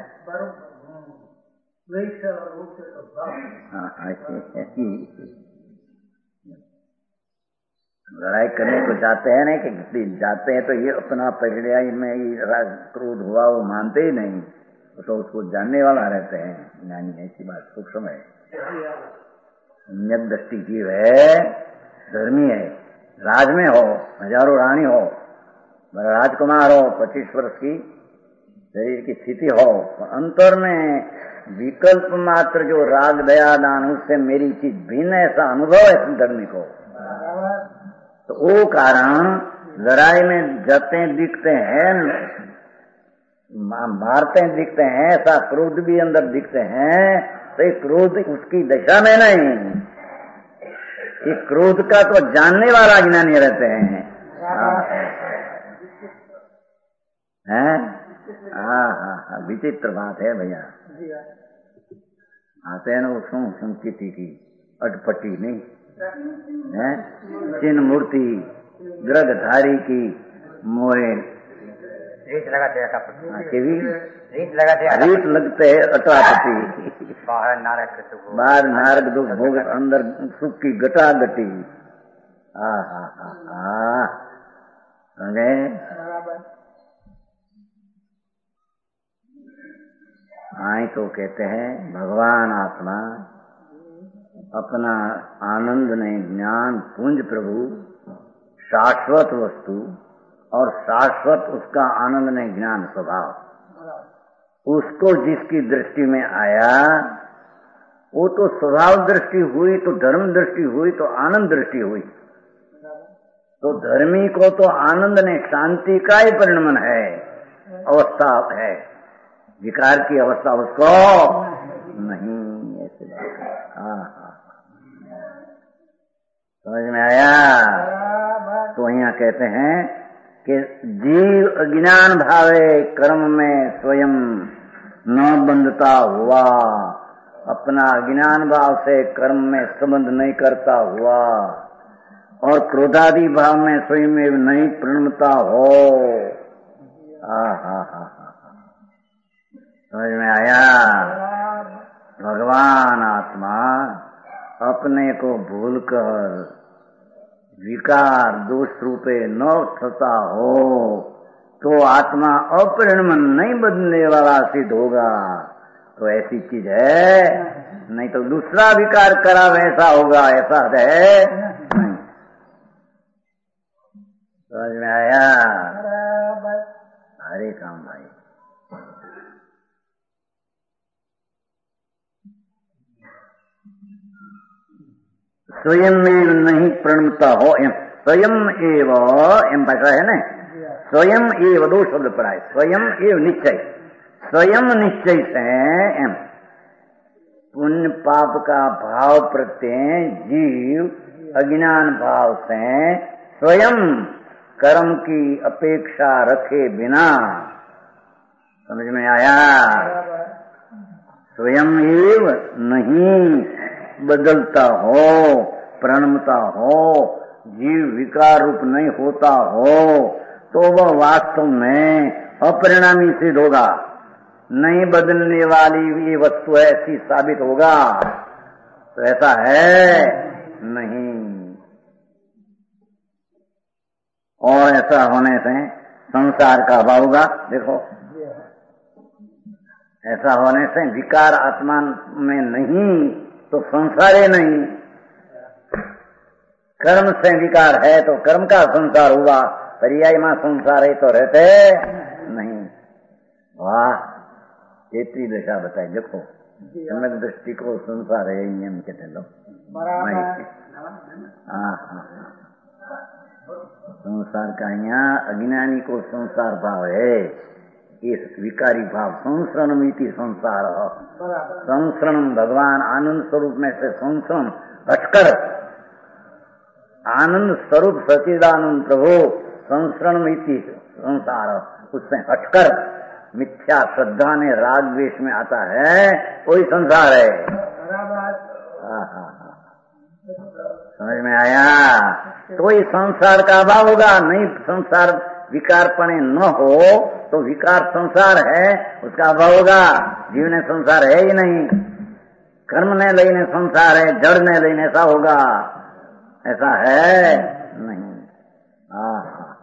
Speaker 2: लड़ाई करने को जाते हैं नहीं कि जाते हैं तो ये अपना पर्याय में ये क्रोध हुआ वो मानते ही नहीं तो उसको जानने वाला रहते हैं ज्ञानी ऐसी बात सूक्ष्म है सम्यक दृष्टि जीव है धर्मी है राज में हो हजारों रानी हो राजकुमार हो पच्चीस वर्ष की शरीर की स्थिति हो अंतर में विकल्प मात्र जो राग दया दान उससे मेरी चीज भिन्न ऐसा अनुभव है धर्मी को तो वो कारण लड़ाई में जाते दिखते हैं मारते दिखते हैं ऐसा क्रोध भी अंदर दिखते हैं तो ये क्रोध उसकी दशा में नहीं ये क्रोध का तो जानने वाला ज्ञानी रहते हैं हैं हाँ हाँ हाँ विचित्र बात है भैया आते हैं ना वो सुन संस्कृति की अटपटी नहीं है चिन्ह मूर्ति ग्रहधारी की मोहे
Speaker 4: रीत लगाते
Speaker 2: रीत लगाते रीत लगते है अटापटी
Speaker 4: बाहर नारक
Speaker 2: बाहर नारक दुख भोग अंदर सुख की गटा गटी हा हा हा हा समझे। आई तो कहते हैं भगवान आत्मा अपना आनंद ने ज्ञान पुंज प्रभु शाश्वत वस्तु और शाश्वत उसका आनंद ने ज्ञान स्वभाव, उसको जिसकी दृष्टि में आया वो तो स्वभाव दृष्टि हुई, तो धर्म दृष्टि हुई, तो आनंद दृष्टि हुई। तो धर्मी को तो आनंद ने शांति का ही परिणमन है, अवस्था है, विकार की अवस्था उसको नहीं। ऐसे बात है। हाँ हाँ समझ में आया। तो यहाँ कहते हैं कि जीव अज्ञान भावे कर्म में स्वयं न बंधता हुआ, अपना अज्ञान भाव से कर्म में संबंध नहीं करता हुआ और क्रोधादि भाव में स्वयं में नहीं प्रणमता हो। हा हा हा समझ में आया। भगवान आत्मा अपने को भूलकर विकार दोष रूपे न थता हो तो आत्मा अपरिणमन नहीं बदलने वाला सिद्ध होगा। तो ऐसी चीज है, नहीं तो दूसरा विकार करा वैसा होगा, ऐसा है नहीं। समझ में आया। हरे काम भाई। स्वयं में नहीं प्रणमता हो, एम स्वयं एव एम भाषा है ना, स्वयं एव दो शब्द पढ़ा है, स्वयं एव निश्चय, स्वयं निश्चय से एम पुण्य पाप का भाव प्रत्यय जीव अज्ञान भाव से स्वयं कर्म की अपेक्षा रखे बिना, समझ में आया, स्वयं एव नहीं बदलता हो, प्रणमता हो, जीव विकार रूप नहीं होता हो तो वह वास्तव में अपरिणामी सिद्ध होगा। नहीं बदलने वाली ये वस्तु ऐसी साबित होगा। तो ऐसा है नहीं। और ऐसा होने से संसार का अभाव होगा। देखो ऐसा होने से विकार आत्मा में नहीं तो संसार ही नहीं। कर्म से विकार है तो कर्म का संसार हुआ, पर्याय में संसार है तो रहते नहीं। वाह, चेत्री दशा बताए। देखो सम्यक दृष्टि को संसार है, नियम कहते लो। हाँ हाँ संसार का यहाँ अज्ञानी को संसार भाव है, इस विकारी भाव संसरणमिति संसार। संसरण भगवान आनंद स्वरूप में से संसरण हटकर आनंद स्वरूप सचिदानंद प्रभु संसरणमिति संसार, उससे हटकर मिथ्या श्रद्धा ने राग द्वेष में आता है, कोई संसार है। हाँ हाँ समझ में आया। तो ये संसार का अभाव होगा। नहीं संसार विकारपणे न हो तो विकार संसार है, उसका अभाव होगा। जीव ने संसार है ही नहीं, कर्म ने लईने संसार है, जड़ ने लईने ऐसा होगा, ऐसा है नहीं। हाँ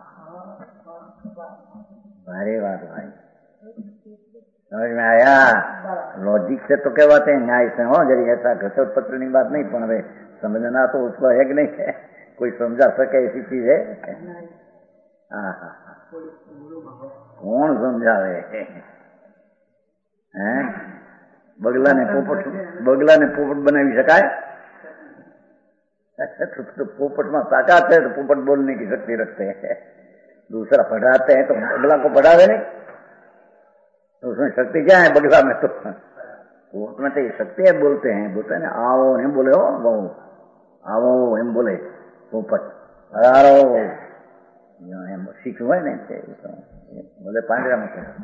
Speaker 2: भारी बात भाई, समझ में आया। लॉजिक से तो क्या बात है, न्याय से हो जरी ऐसा घटोट पटनी बात नहीं, पण वे समझना तो उसको है कि नहीं है, कोई समझा सके ऐसी चीज है। हाँ हाँ कौन समझावे हैं? बगला ने पोपट बगला ने पोपट बनावी शकाय? तो, तो पोपट में ताकत है तो पोपट बोलने की शक्ति रखते हैं। दूसरा पढ़ाते हैं तो बगला को पढ़ावे नहीं, तो उसमें शक्ति क्या है बगला में? तो पोपट में तो ये शक्ति है, बोलते हैं बोलते हैं ना, आओ नहीं बोले हो वो, आओ एम बोले पोपट, अरारो શીખવું હોય ને બોલે પાંજરામાં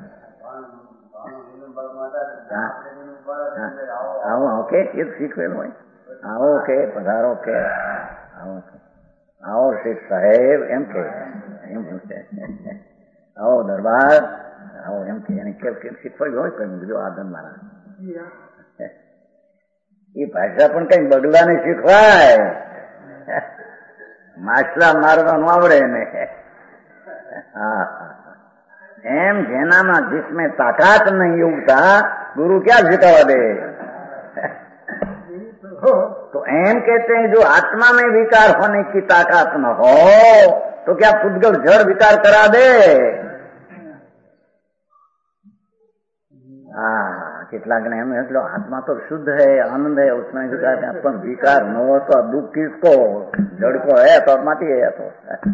Speaker 2: આવો ઓકે એ શીખવેલું હોય, આવો કે પધારો કે આવો આવો શેખ સાહેબ એમ કે એમ પૂછે, આવો દરબાર આવો એમ કે એને કેમ કેમ શીખવાયું હોય કઈ બીજું આદમ મારા એ ભાષા પણ કઈ બગલાને શીખવાય માછલા મારવાનું આવડે ને. હા, એમ જેનામાં जिसमें ताकत नहीं उगता गुरु क्या सिखावा दे. तो एम कहते हैं जो आत्मा में विकार होने की ताकत न हो तो क्या पुद्गल जड़ विकार करा दे. हाँ, કેટલાક ને એમ એટલો આત્મા તો શુદ્ધ है, आनंद है, उसमें विकार पर विकार न हो तो दुख किसको, जड़ को है तो माटी है तो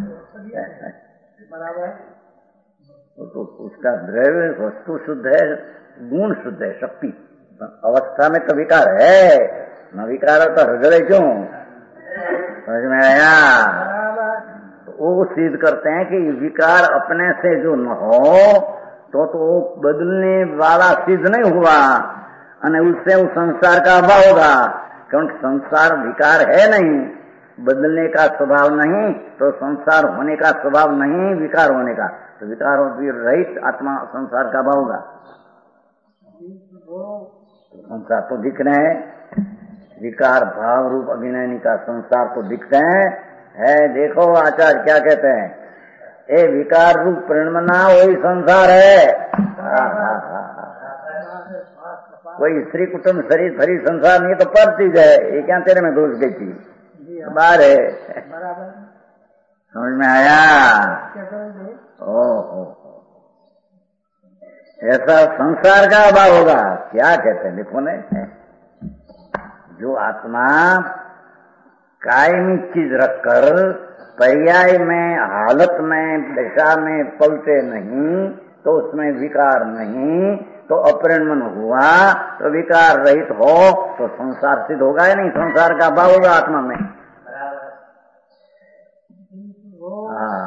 Speaker 2: तो उसका द्रव्य वस्तु शुद्ध है, गुण शुद्ध है, शक्ति. अवस्था में तो विकार है, न विकार तो हृदय क्यों. समझ में आया. वो सिद्ध करते हैं कि विकार अपने से जो न हो तो तो बदलने वाला सिद्ध नहीं हुआ और उससे उस संसार का अभाव होगा. क्योंकि संसार विकार है नहीं, बदलने का स्वभाव नहीं, तो संसार होने का स्वभाव नहीं, विकार होने का. तो विकार रहित आत्मा संसार का अभाव होगा. संसार तो दिख रहे हैं, विकार भाव रूप अभिनयनी का संसार तो दिखते हैं. है देखो आचार्य क्या कहते हैं, ए विकार रूप प्रणमना वही संसार है. कोई स्त्री कुटुंब शरीर फरी संसार नहीं तो पर चीज है. ये क्या तेरे में घुस गई थी, बाहर है. समझ में आया. ओहो, ऐसा संसार का अभाव होगा. क्या कहते हैं देखो ने, जो आत्मा कायमी चीज रखकर पर्याय में, हालत में, दशा में पलटे नहीं तो उसमें विकार नहीं, तो अपरिणमन हुआ तो विकार रहित हो तो संसार सिद्ध होगा या नहीं. संसार का अभाव होगा आत्मा में. हाँ,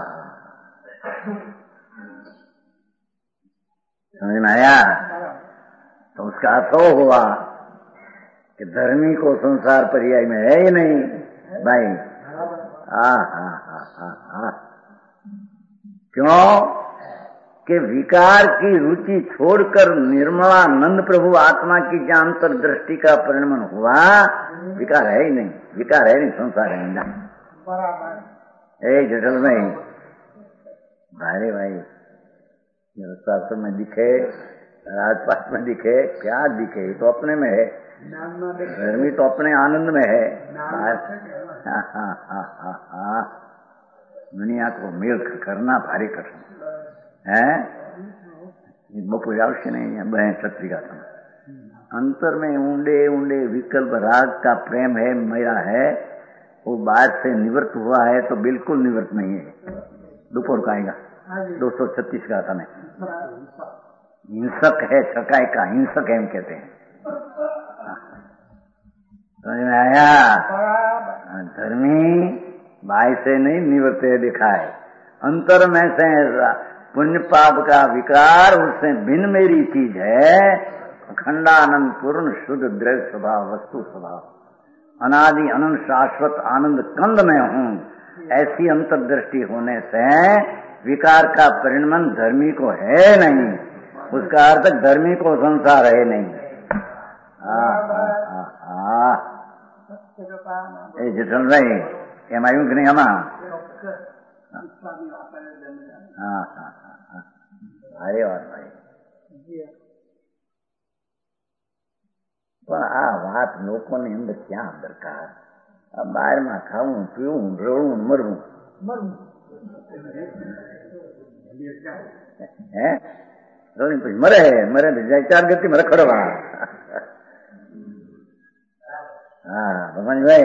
Speaker 2: समझ में आया. तो उसका अर्थ हुआ कि धर्मी को संसार पर्याय में है ही नहीं भाई. हाँ हाँ हाँ हाँ हाँ. क्यों कि विकार की रुचि छोड़कर निर्मलानंद प्रभु आत्मा की जहाँ अंतर दृष्टि का परिणमन हुआ, विकार है ही नहीं. विकार है नहीं, संसार है नहीं. ए जटल भाई, भाई भाई शास्त्र में दिखे, राजपाट में दिखे, क्या दिखे, तो अपने में है. धर्मी तो अपने आनंद में है. हाँ हाँ हाँ हाँ हाँ. दुनिया को मिल्क करना भारी कठिन है. बपू आवश्य नहीं है बहन छत्री का तुम अंतर में ऊंडे ऊंडे विकल्प राग का प्रेम है, मेरा है, वो बाहर से निवृत्त हुआ है तो बिल्कुल निवृत्त नहीं है. दोपहर का आएगा दो सौ छत्तीस का था. हिंसक है, छकाई का हिंसक है हम कहते हैं. समझ में आया. धर्मी बाई से नहीं निवृत्त दिखाए, अंतर में से पुण्य पाप का विकार उससे भिन्न मेरी चीज है. अखंडानंद पूर्ण शुद्ध द्रव्य स्वभाव वस्तु स्वभाव अनादि अनंत शाश्वत आनंद कंद में हूँ. ऐसी अंतर्दृष्टि होने से विकार का परिणमन धर्मी को है नहीं. उसका अर्थ धर्मी को संसार है नहीं. એ જટલ ભાઈ એમ આવ્યું કે નહીં આમાં. હા હા હા હા ભારે વાત ભાઈ. પણ આ વાત લોકોની અંદર ક્યાં દરકાર. આ બહારમાં ખાવું પીવું રડવું મરવું. હે રડી પછી મરે મરે જાય ચાર ગતિ મરે ખડવા. હા ભગવાનભાઈ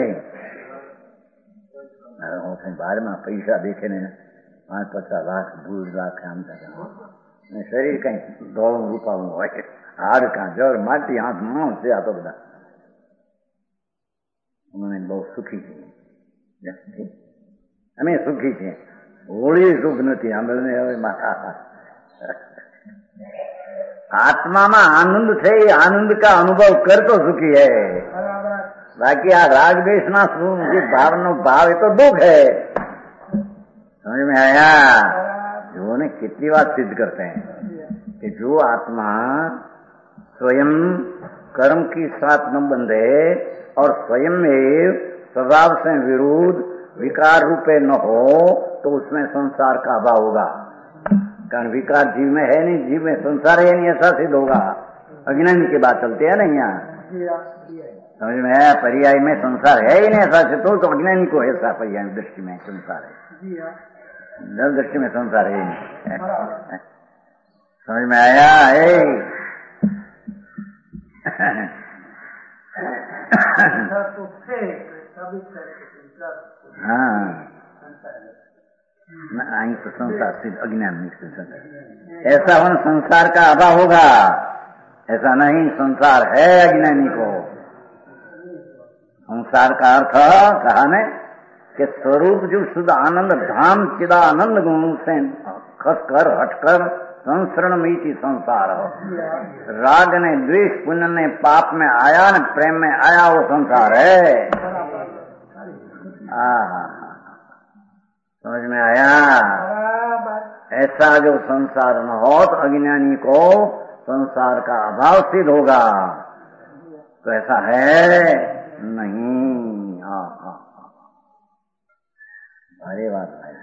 Speaker 2: બાર માં પૈસા દેખે ને પાંચ પચાસ લાખ ભૂલ લાખ આમ શરીર કઈ ધોળું રૂપાવું હોય, હાડકા જળ માટી હાથ માણસ છે. આ તો બધા અમે બહુ સુખી છીએ, અમે સુખી છીએ. હોળી સુખ નથી સાંભળને. હવે આત્મામાં આનંદ છે, આનંદ કા અનુભવ કરતો સુખી હૈ. बाकी आ राग द्वेष ना भाव नो भाव ये तो दुख है. समझ में आया. जो ने कितनी बात सिद्ध करते हैं कि जो आत्मा स्वयं कर्म की साथ न बंधे और स्वयं में स्वभाव से विरुद्ध विकार रूपे न हो तो उसमें संसार का अभाव होगा। कारण विकार जीव में है नहीं, जीव में संसार है नहीं, ऐसा सिद्ध होगा। अज्ञानी की बात चलती है ना यहाँ, समझ में आया? पर्याय में संसार है ही नहीं ऐसा सिद्ध हो तो अज्ञानी को ऐसा पर्याय दृष्टि में संसार है, जल दृष्टि में संसार है ही नहीं। समझ में आया? है हाँ, आई तो संसार सिद्ध अज्ञान में ऐसा हो संसार का अभाव होगा। ऐसा नहीं, संसार है अज्ञानी को। संसार का अर्थ कहा ने कि स्वरूप जो शुद्ध आनंद धाम चिदानंद गुण से खस कर हटकर संसरण मीति संसार हो। राग ने द्वेष पुण्य ने पाप में आया न प्रेम में आया, वो संसार है। आ समझ में आया? ऐसा जो संसार न हो तो अज्ञानी को संसार का अभाव सिद्ध होगा। तो ऐसा है नहीं। हाँ हाँ अरे बात है।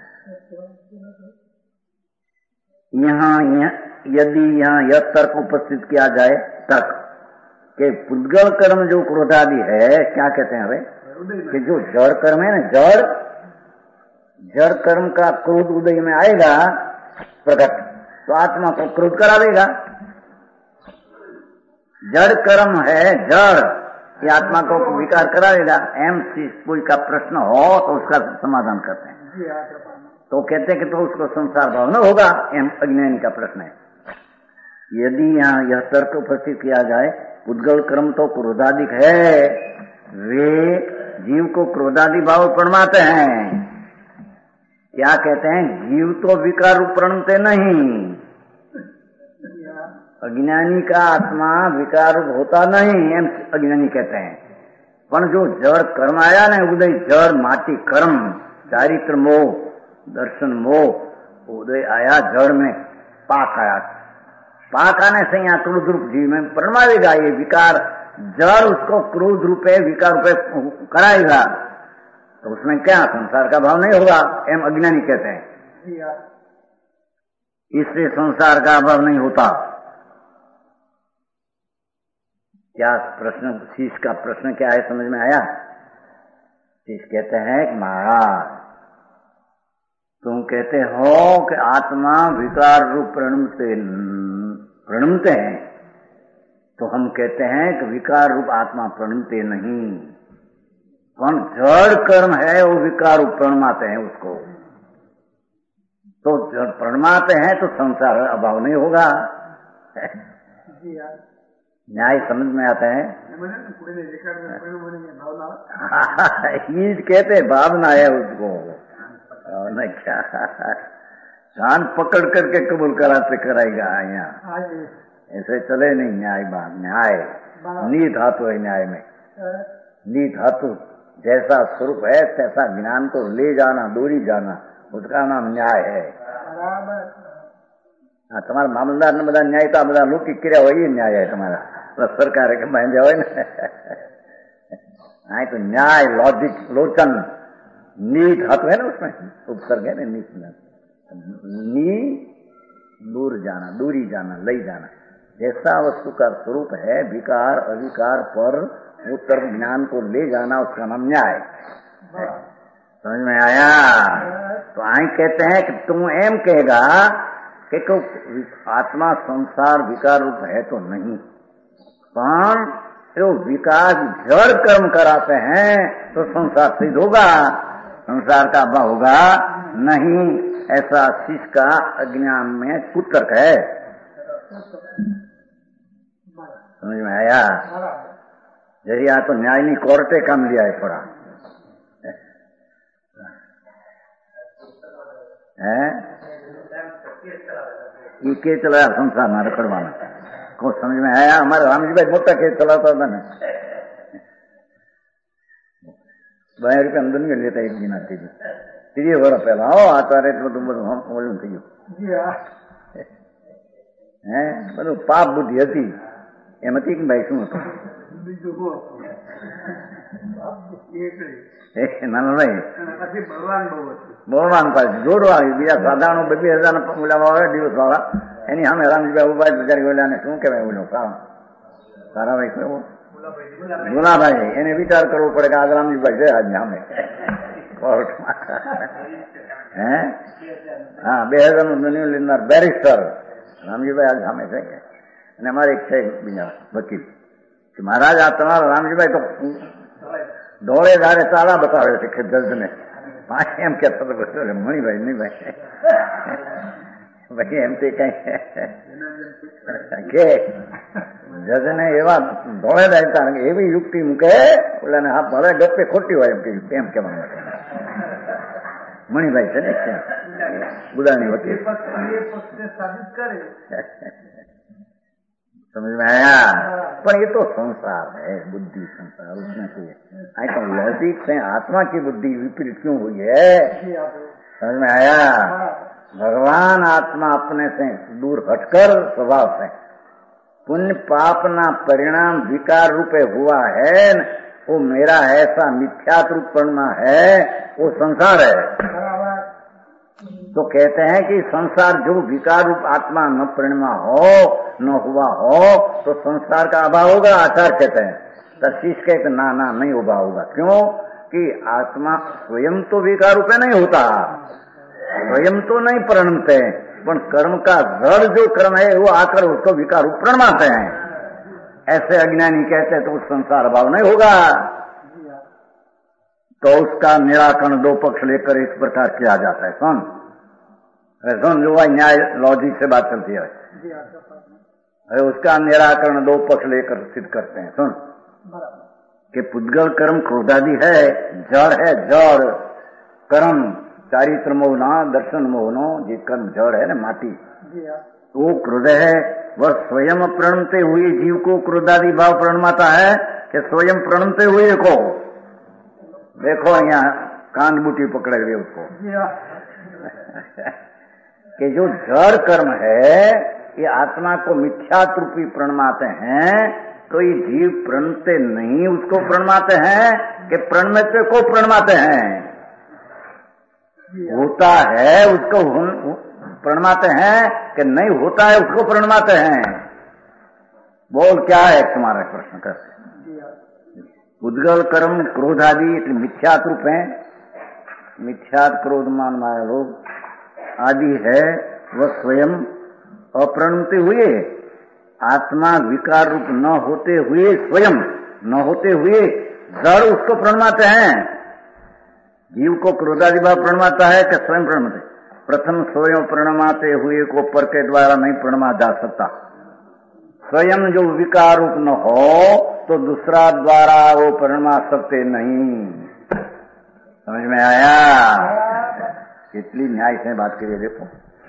Speaker 2: यहाँ यदि यहाँ यह तर्क उपस्थित किया जाए, तर्क के पुद्गल कर्म जो क्रोधादि है, क्या कहते हैं भाई कि जो जड़ कर्म है ना, जड़ जड़ कर्म का क्रोध उदय में आएगा प्रकट, तो आत्मा को क्रोध करा देगा। जड़ कर्म है, जड़ ये आत्मा को विकार करा देगा। एम सी कोई का प्रश्न हो तो उसका समाधान करते हैं, तो कहते हैं कि तो उसको संसार भाव न होगा। एम अज्ञानी का प्रश्न है। यदि यहाँ यह तर्क उपस्थित किया जाए, उद्गल कर्म तो क्रोधादिक है, वे जीव को क्रोधादि भाव प्रणमाते हैं। क्या कहते हैं? जीव तो विकार रूप प्रणमते नहीं। अज्ञानी का आत्मा विकार रूप होता नहीं, एम अज्ञानी कहते हैं। पर जो जड़ कर्म आया ना, उदय जड़ माटी कर्म चारित्र मोह दर्शन मोह उदय आया, जड़ में पाक आया। पाक आने से यहाँ क्रोध रूप जीव में प्रणमावेगा। ये विकार जड़ उसको क्रोध रूपे विकार रूपे कराएगा, तो उसमें क्या संसार का भाव नहीं होगा, एम अज्ञानी कहते हैं। इससे संसार का भाव नहीं होता। क्या प्रश्न, शीश का प्रश्न क्या है, समझ में आया? शीश कहते हैं कि महाराज तुम कहते हो कि आत्मा विकार रूप प्रणमते प्रणमते हैं, तो हम कहते हैं कि विकार रूप आत्मा प्रणमते नहीं। कौन जड़ कर्म है वो विकार रूप प्रणमाते हैं उसको, तो जड़ प्रणमाते हैं तो संसार अभाव नहीं होगा। न्याय समझ में आता है? ईद कहते भावना है उसको, न क्या कान पकड़ करके कबूल कराते कराएगा। यहाँ ऐसे चले नहीं न्याय। बात न्याय नी धातु है। न्याय में नी धातु जैसा स्वरूप है तैसा ज्ञान को ले जाना, दूरी जाना, उसका नाम न्याय है। हाँ, तुम्हारा मामलदार ने बता न्याय तो बता लोग की क्रिया वही न्याय है तुम्हारा, मतलब सरकार के बहन जाओ ना। हाँ, तो न्याय लॉजिक लोचन नी धातु है ना, उसमें उपसर्ग है ना, नी नी दूर जाना, दूरी जाना, ले जाना। जैसा वस्तु का स्वरूप है विकार अविकार पर उत्तर ज्ञान को ले जाना, उसका नाम न्याय। समझ में आया? तो आई कहते हैं कि तुम एम कहेगा कि आत्मा संसार विकार रूप है तो नहीं, पर जो विकार जड़ कर्म कराते हैं तो संसार सिद्ध होगा, संसार का अभाव होगा नहीं। ऐसा शिष्य का अज्ञान में कुतर्क है। समझ में आया? जरिया तो न्याय नहीं कोर्टे काम लिया है थोड़ा है। ये केस चलाया संसार में रखड़वाना को, समझ में आया? हमारे रामजी भाई मोटा केस चलाता था ना, बारह रुपये आमदनी कर लेता एक दिन आती थी, तीन वर्ष पहला हो आता रहे तो तुम બધું ઓલું થઈ ગયું હે, બધું પાપ બુદ્ધિ હતી એમ હતી કે ભાઈ શું હતું નાના
Speaker 3: પછી ભગવાન બહુ હતું
Speaker 2: ભગવાન પાસે જોડવા બીજા સાધારણ બે બે હજાર ઓલામાં આવે દિવસ વાળા એની સામે રામજીભાઈ ઉભા બિચારી ઓલાને શું કહેવાય ઓલો સારાભાઈ કેવો ગુલાભાઈ એને વિચાર કરવો પડે કે આજ રામજીભાઈ છે આજ સામે કોર્ટમાં હે હા બે હજાર નું નિર્ણય લેનાર બેરિસ્ટર રામજીભાઈ આજ સામે છે કે અને અમારે એક છે બીજા વકીલ કે મહારાજ આ તમારા રામજીભાઈ તો દોડે દાડે ચાલા બતાવે છે કે જજને એમ કેતા મણીભાઈ નહીં ભાઈ પછી એમ તે કઈ કે જજને એવા દોડે દાડે એવી યુક્તિ મૂકે ઓલાને હા ભલે ગપ્પે ખોટી હોય એમ કેવા માટે મણીભાઈ છે ને ગુદાની વકીલ समझ में आया पर ये तो संसार है बुद्धि संसार उसमें कोई आई तो लौकिक से आत्मा की बुद्धि विपरीत क्यों हुई है समझ में आया भगवान आत्मा अपने से दूर हटकर स्वभाव से पुण्य पाप ना परिणाम विकार रूपे हुआ है वो मेरा ऐसा मिथ्यात रूप परमा है वो संसार है तो कहते हैं कि संसार जो विकार रूप आत्मा न परिणमा हो न हुआ हो तो संसार का अभाव होगा आचार कहते हैं तो शिष्य कहते ना ना नहीं अभाव होगा क्यों कि आत्मा स्वयं तो विकार रूपे नहीं होता स्वयं तो नहीं परिणमते पर कर्म का जड़ जो कर्म है वो आकर उसको विकार रूप परिणमाते हैं ऐसे अज्ञानी कहते हैं तो उस संसार अभाव नहीं होगा तो उसका निराकरण दो पक्ष लेकर इस प्रकार किया जाता है सुन सुन जो है न्याय लॉजिक से बात चलती है अरे उसका निराकरण दो पक्ष लेकर सिद्ध करते हैं सुन कि पुद्गल कर्म क्रोधादि है जड़ है जड़ कर्म चारित्र मोहना दर्शन मोहनो जी कर्म जड़ है ना माटी वो क्रोध है वह स्वयं प्रणमते हुए जीव को क्रोधादि भाव प्रणमाता है कि स्वयं प्रणमते हुए को देखो यहाँ कान बूटी पकड़े हुए उसको कि जो जड़ कर्म है ये आत्मा को मिथ्यात रूपी प्रणमाते हैं तो ये जीव प्रणते नहीं उसको प्रणमाते हैं कि प्रणमते को प्रणमाते हैं होता है उसको प्रणमाते हैं कि नहीं होता है उसको प्रणमाते हैं बोल क्या है तुम्हारा प्रश्न करते उद्गल कर्म क्रोध आदि मिथ्यात रूप है मिथ्यात क्रोध मान माया लोग आदि है वह स्वयं अप्रणमते हुए आत्मा विकार रूप न होते हुए स्वयं न होते हुए जड़ उसको प्रणमाते हैं जीव को क्रोधादि भाव प्रणमाता है कि स्वयं प्रणमाते प्रथम स्वयं प्रणमाते हुए को पर के द्वारा नहीं प्रणमा जा सकता स्वयं जो विकार रूप न हो तो दूसरा द्वारा वो प्रणमा सकते नहीं समझ में आया कितनी न्याय से बात करिए देखो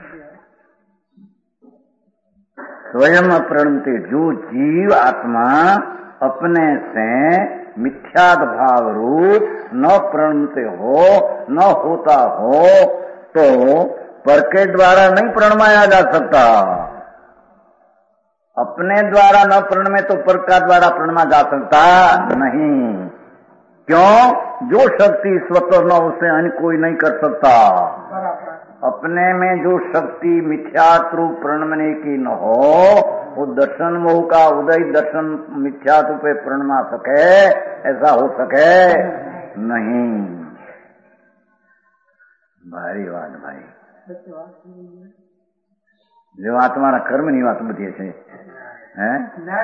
Speaker 2: स्वयं प्रणमते जो जीव आत्मा अपने से मिथ्याद भाव रूप न प्रणमते हो न होता हो तो पर के द्वारा नहीं प्रणमाया जा सकता अपने द्वारा न प्रणमे तो पर का द्वारा प्रणमा जा सकता नहीं क्यों जो शक्ति स्वतः न उसे अन्य कोई नहीं कर सकता अपने में जो शक्ति मिथ्यात रूप प्रणमने की न हो वो दर्शन मोह का उदय दर्शन मिथ्यात रूपे प्रणमा सके ऐसा हो सके नहीं भारी बात भाई जो आत्मा कर्म नहीं बात बतिए छे हैं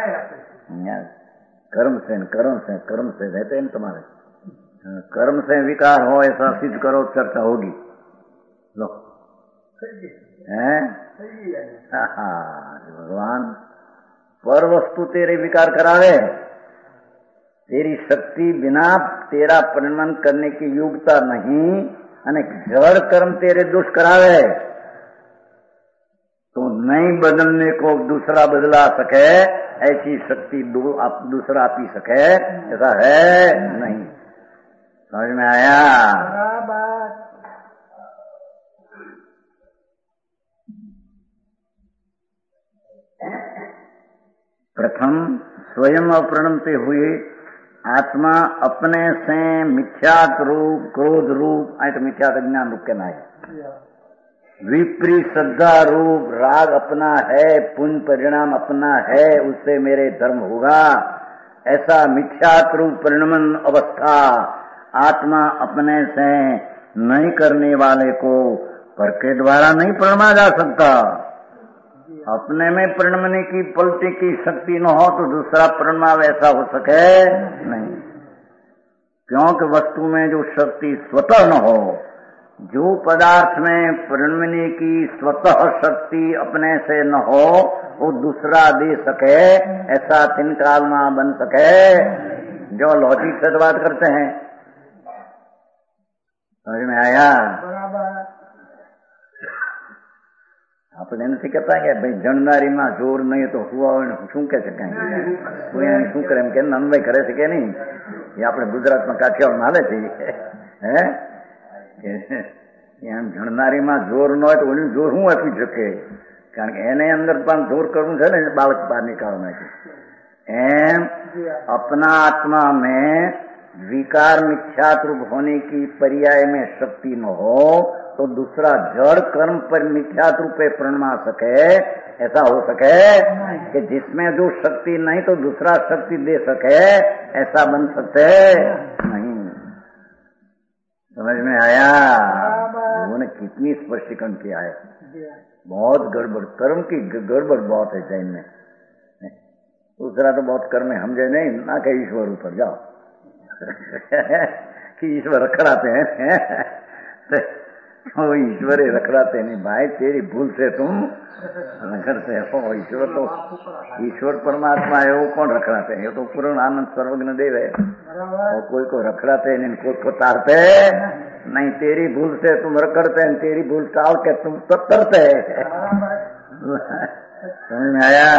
Speaker 2: कर्म से कर्म से कर्म से रहते हैं तुम्हारे कर्म से विकार हो ऐसा सिद्ध करो चर्चा होगी लो हैं भगवान पर वस्तु तेरे विकार करावे तेरी शक्ति बिना तेरा परिणमन करने की योग्यता नहीं अने जड़ कर्म तेरे दोष करावे तो नहीं बदलने को दूसरा बदला सके ऐसी शक्ति दो आप दूसरा पी सके ऐसा है नहीं समझ में आया प्रथम स्वयं अप्रणमते हुए आत्मा अपने से मिथ्यात रूप, क्रोध रूप, आई तो मिथ्यात ज्ञान रूप के ना है, विपरीत श्रद्धा रूप राग अपना है, पुण्य परिणाम अपना है, उससे मेरे धर्म होगा, ऐसा मिथ्यात रूप परिणमन अवस्था आत्मा अपने से नहीं करने वाले को पर के द्वारा नहीं प्रणमा जा सकता। अपने में प्रणमने की पलटे की शक्ति न हो तो दूसरा प्रणमा वैसा हो सके नहीं, क्योंकि वस्तु में जो शक्ति स्वतः न हो, जो पदार्थ में प्रणमने की स्वतः शक्ति अपने से न हो वो दूसरा दे सके, ऐसा तीन काल में बन सके। जो लौकिक से बात करते हैं, समझ में आया? આપણે નથી કહેતા કે ભાઈ જણનારીમાં જોર નહીં તો હુવા શું કે છે, કઈ શું કરે એમ કે નનભાઈ કરે છે કે નહીં, એ આપણે ગુજરાતમાં કાઠિયાવાડ હાલે છે હે, એમ જણનારીમાં જોર ન હોય તો ઓલું જોર શું આપી શકે, કારણ કે એને અંદર પણ જોર કરવું છે ને બાળક બહાર નીકાળવાના છે। એમ अपना आत्मा में विकार मिथ्यात रूप होने की पर्याय में शक्ति न हो तो दूसरा जड़ कर्म पर मिथ्यात रूप पे प्रणमा सके, ऐसा हो सके कि जिसमें जो शक्ति नहीं तो दूसरा शक्ति दे सके, ऐसा बन सकते नहीं। समझ में आया? उन्होंने कितनी स्पष्टीकरण किया है, बहुत गड़बड़ कर्म की गड़बड़ बहुत है जैन में। दूसरा तो बहुत कर्म है, समझे नहीं ना कि ईश्वर ऊपर जाओ कि ईश्वर रखड़ाते हैं वो ईश्वर ही रखड़ाते नहीं भाई, तेरी भूल से तुम रखड़ते हो। ईश्वर तो ईश्वर परमात्मा है, वो कौन रखड़ाते हैं? ये तो पूर्ण आनंद सर्वज्ञ देव है, और कोई को रखड़ाते नहीं, कोई को तारते नहीं। तेरी भूल से तुम रखड़ते हैं, तेरी भूल टाल के तुम तरते। समझ में आया?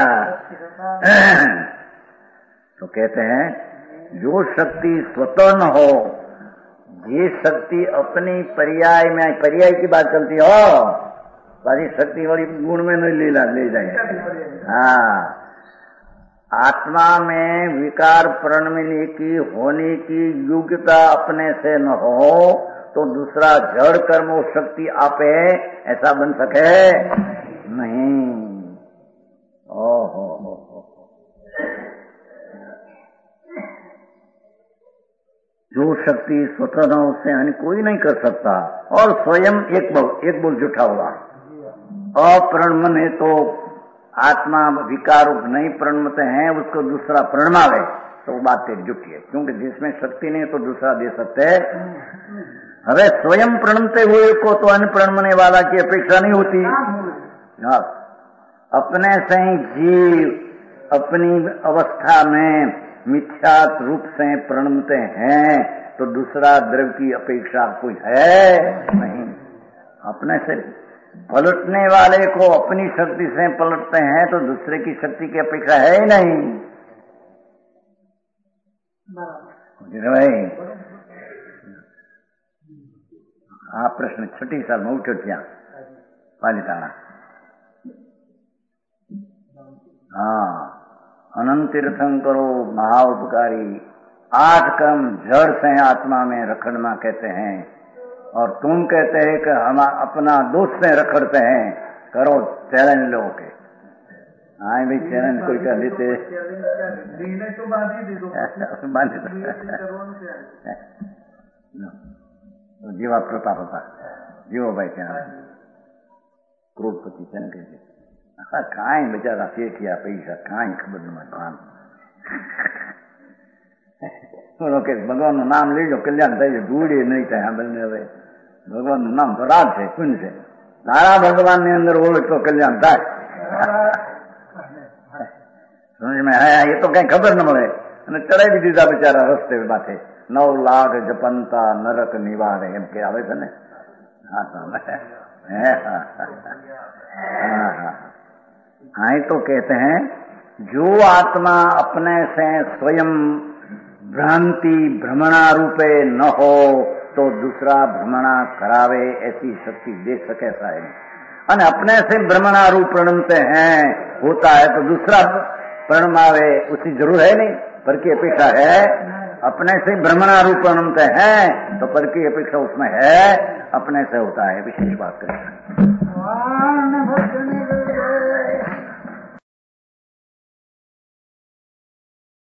Speaker 2: तो कहते हैं जो शक्ति स्वतः न हो, ये शक्ति अपनी पर्याय में, पर्याय की बात चलती हो, सारी शक्ति वाली गुण में नहीं ले ले जाए। हाँ, आत्मा में विकार प्रणमने की होने की योग्यता अपने से न हो तो दूसरा जड़ कर्म वो शक्ति आपे, ऐसा बन सके नहीं। ओहो हो जो शक्ति स्वतः न उससे हानि कोई नहीं कर सकता, और स्वयं एक बोल एक बोल झूठा हुआ। अप्रणमन है तो आत्मा विकार नहीं प्रणमते हैं, उसको दूसरा प्रणमावे तो बात तेरी झूठी है, क्योंकि जिसमें शक्ति नहीं तो दूसरा दे सकते। हवे स्वयं प्रणमते हुए को तो अन्य प्रणमने वाला की अपेक्षा नहीं होती। अपने से ही जीव अपनी अवस्था में मिथ्यात रूप से प्रणमते हैं तो दूसरा द्रव्य की अपेक्षा कोई है नहीं। अपने से पलटने वाले को अपनी शक्ति से पलटते हैं तो दूसरे की शक्ति की अपेक्षा है ही नहीं। भाई आ प्रश्न छठी साल में उठो त्या पालिताना। हाँ, अनंत तीर्थंकरो महाउपकारी आठ कर्म जड़ से आत्मा में रखड़ना कहते हैं, और तुम कहते हैं कि हम अपना दोष से रखड़ते हैं। करो चैलेंज लो के। हाँ भाई चैलेंज कोई कर देते
Speaker 3: तो
Speaker 2: बांध जीवा प्रताप होता जीवो भाई क्या करोड़पति છે ને કે કાંઈ બચારા શેઠિયા પૈસા કાંઈ ખબર ન ભાન બોલો કે ભગવાનનું નામ લેજો કલ્યાણ થાય છે, ધૂળે નહીં થાય। આ બંને હવે ભગવાનનું નામ તો રાજ છે, પુણ્ય છે, તારા ભગવાનની અંદર હોય તો કલ્યાણ થાય। સમજ में आया? ये तो कहीं खबर न મળે અને ચડાવી દીધા બિચારા રસ્તે માથે। નવ લાખ જપંતા નરક નિવારે એમ કે આવે છે ને। હા हाँ तो कहते हैं जो आत्मा अपने से स्वयं भ्रांति भ्रमणा रूपे न हो तो दूसरा भ्रमणा करावे, ऐसी शक्ति दे सके साहेब। और अपने से भ्रमणा रूप प्रणमते हैं होता है तो दूसरा प्रणमावे, उसकी जरूर है नहीं, पर की अपेक्षा है। अपने से ब्रह्मणारूप अनंत है तो पर की अपेक्षा उसमें है, अपने से होता है, विशेष बात करें।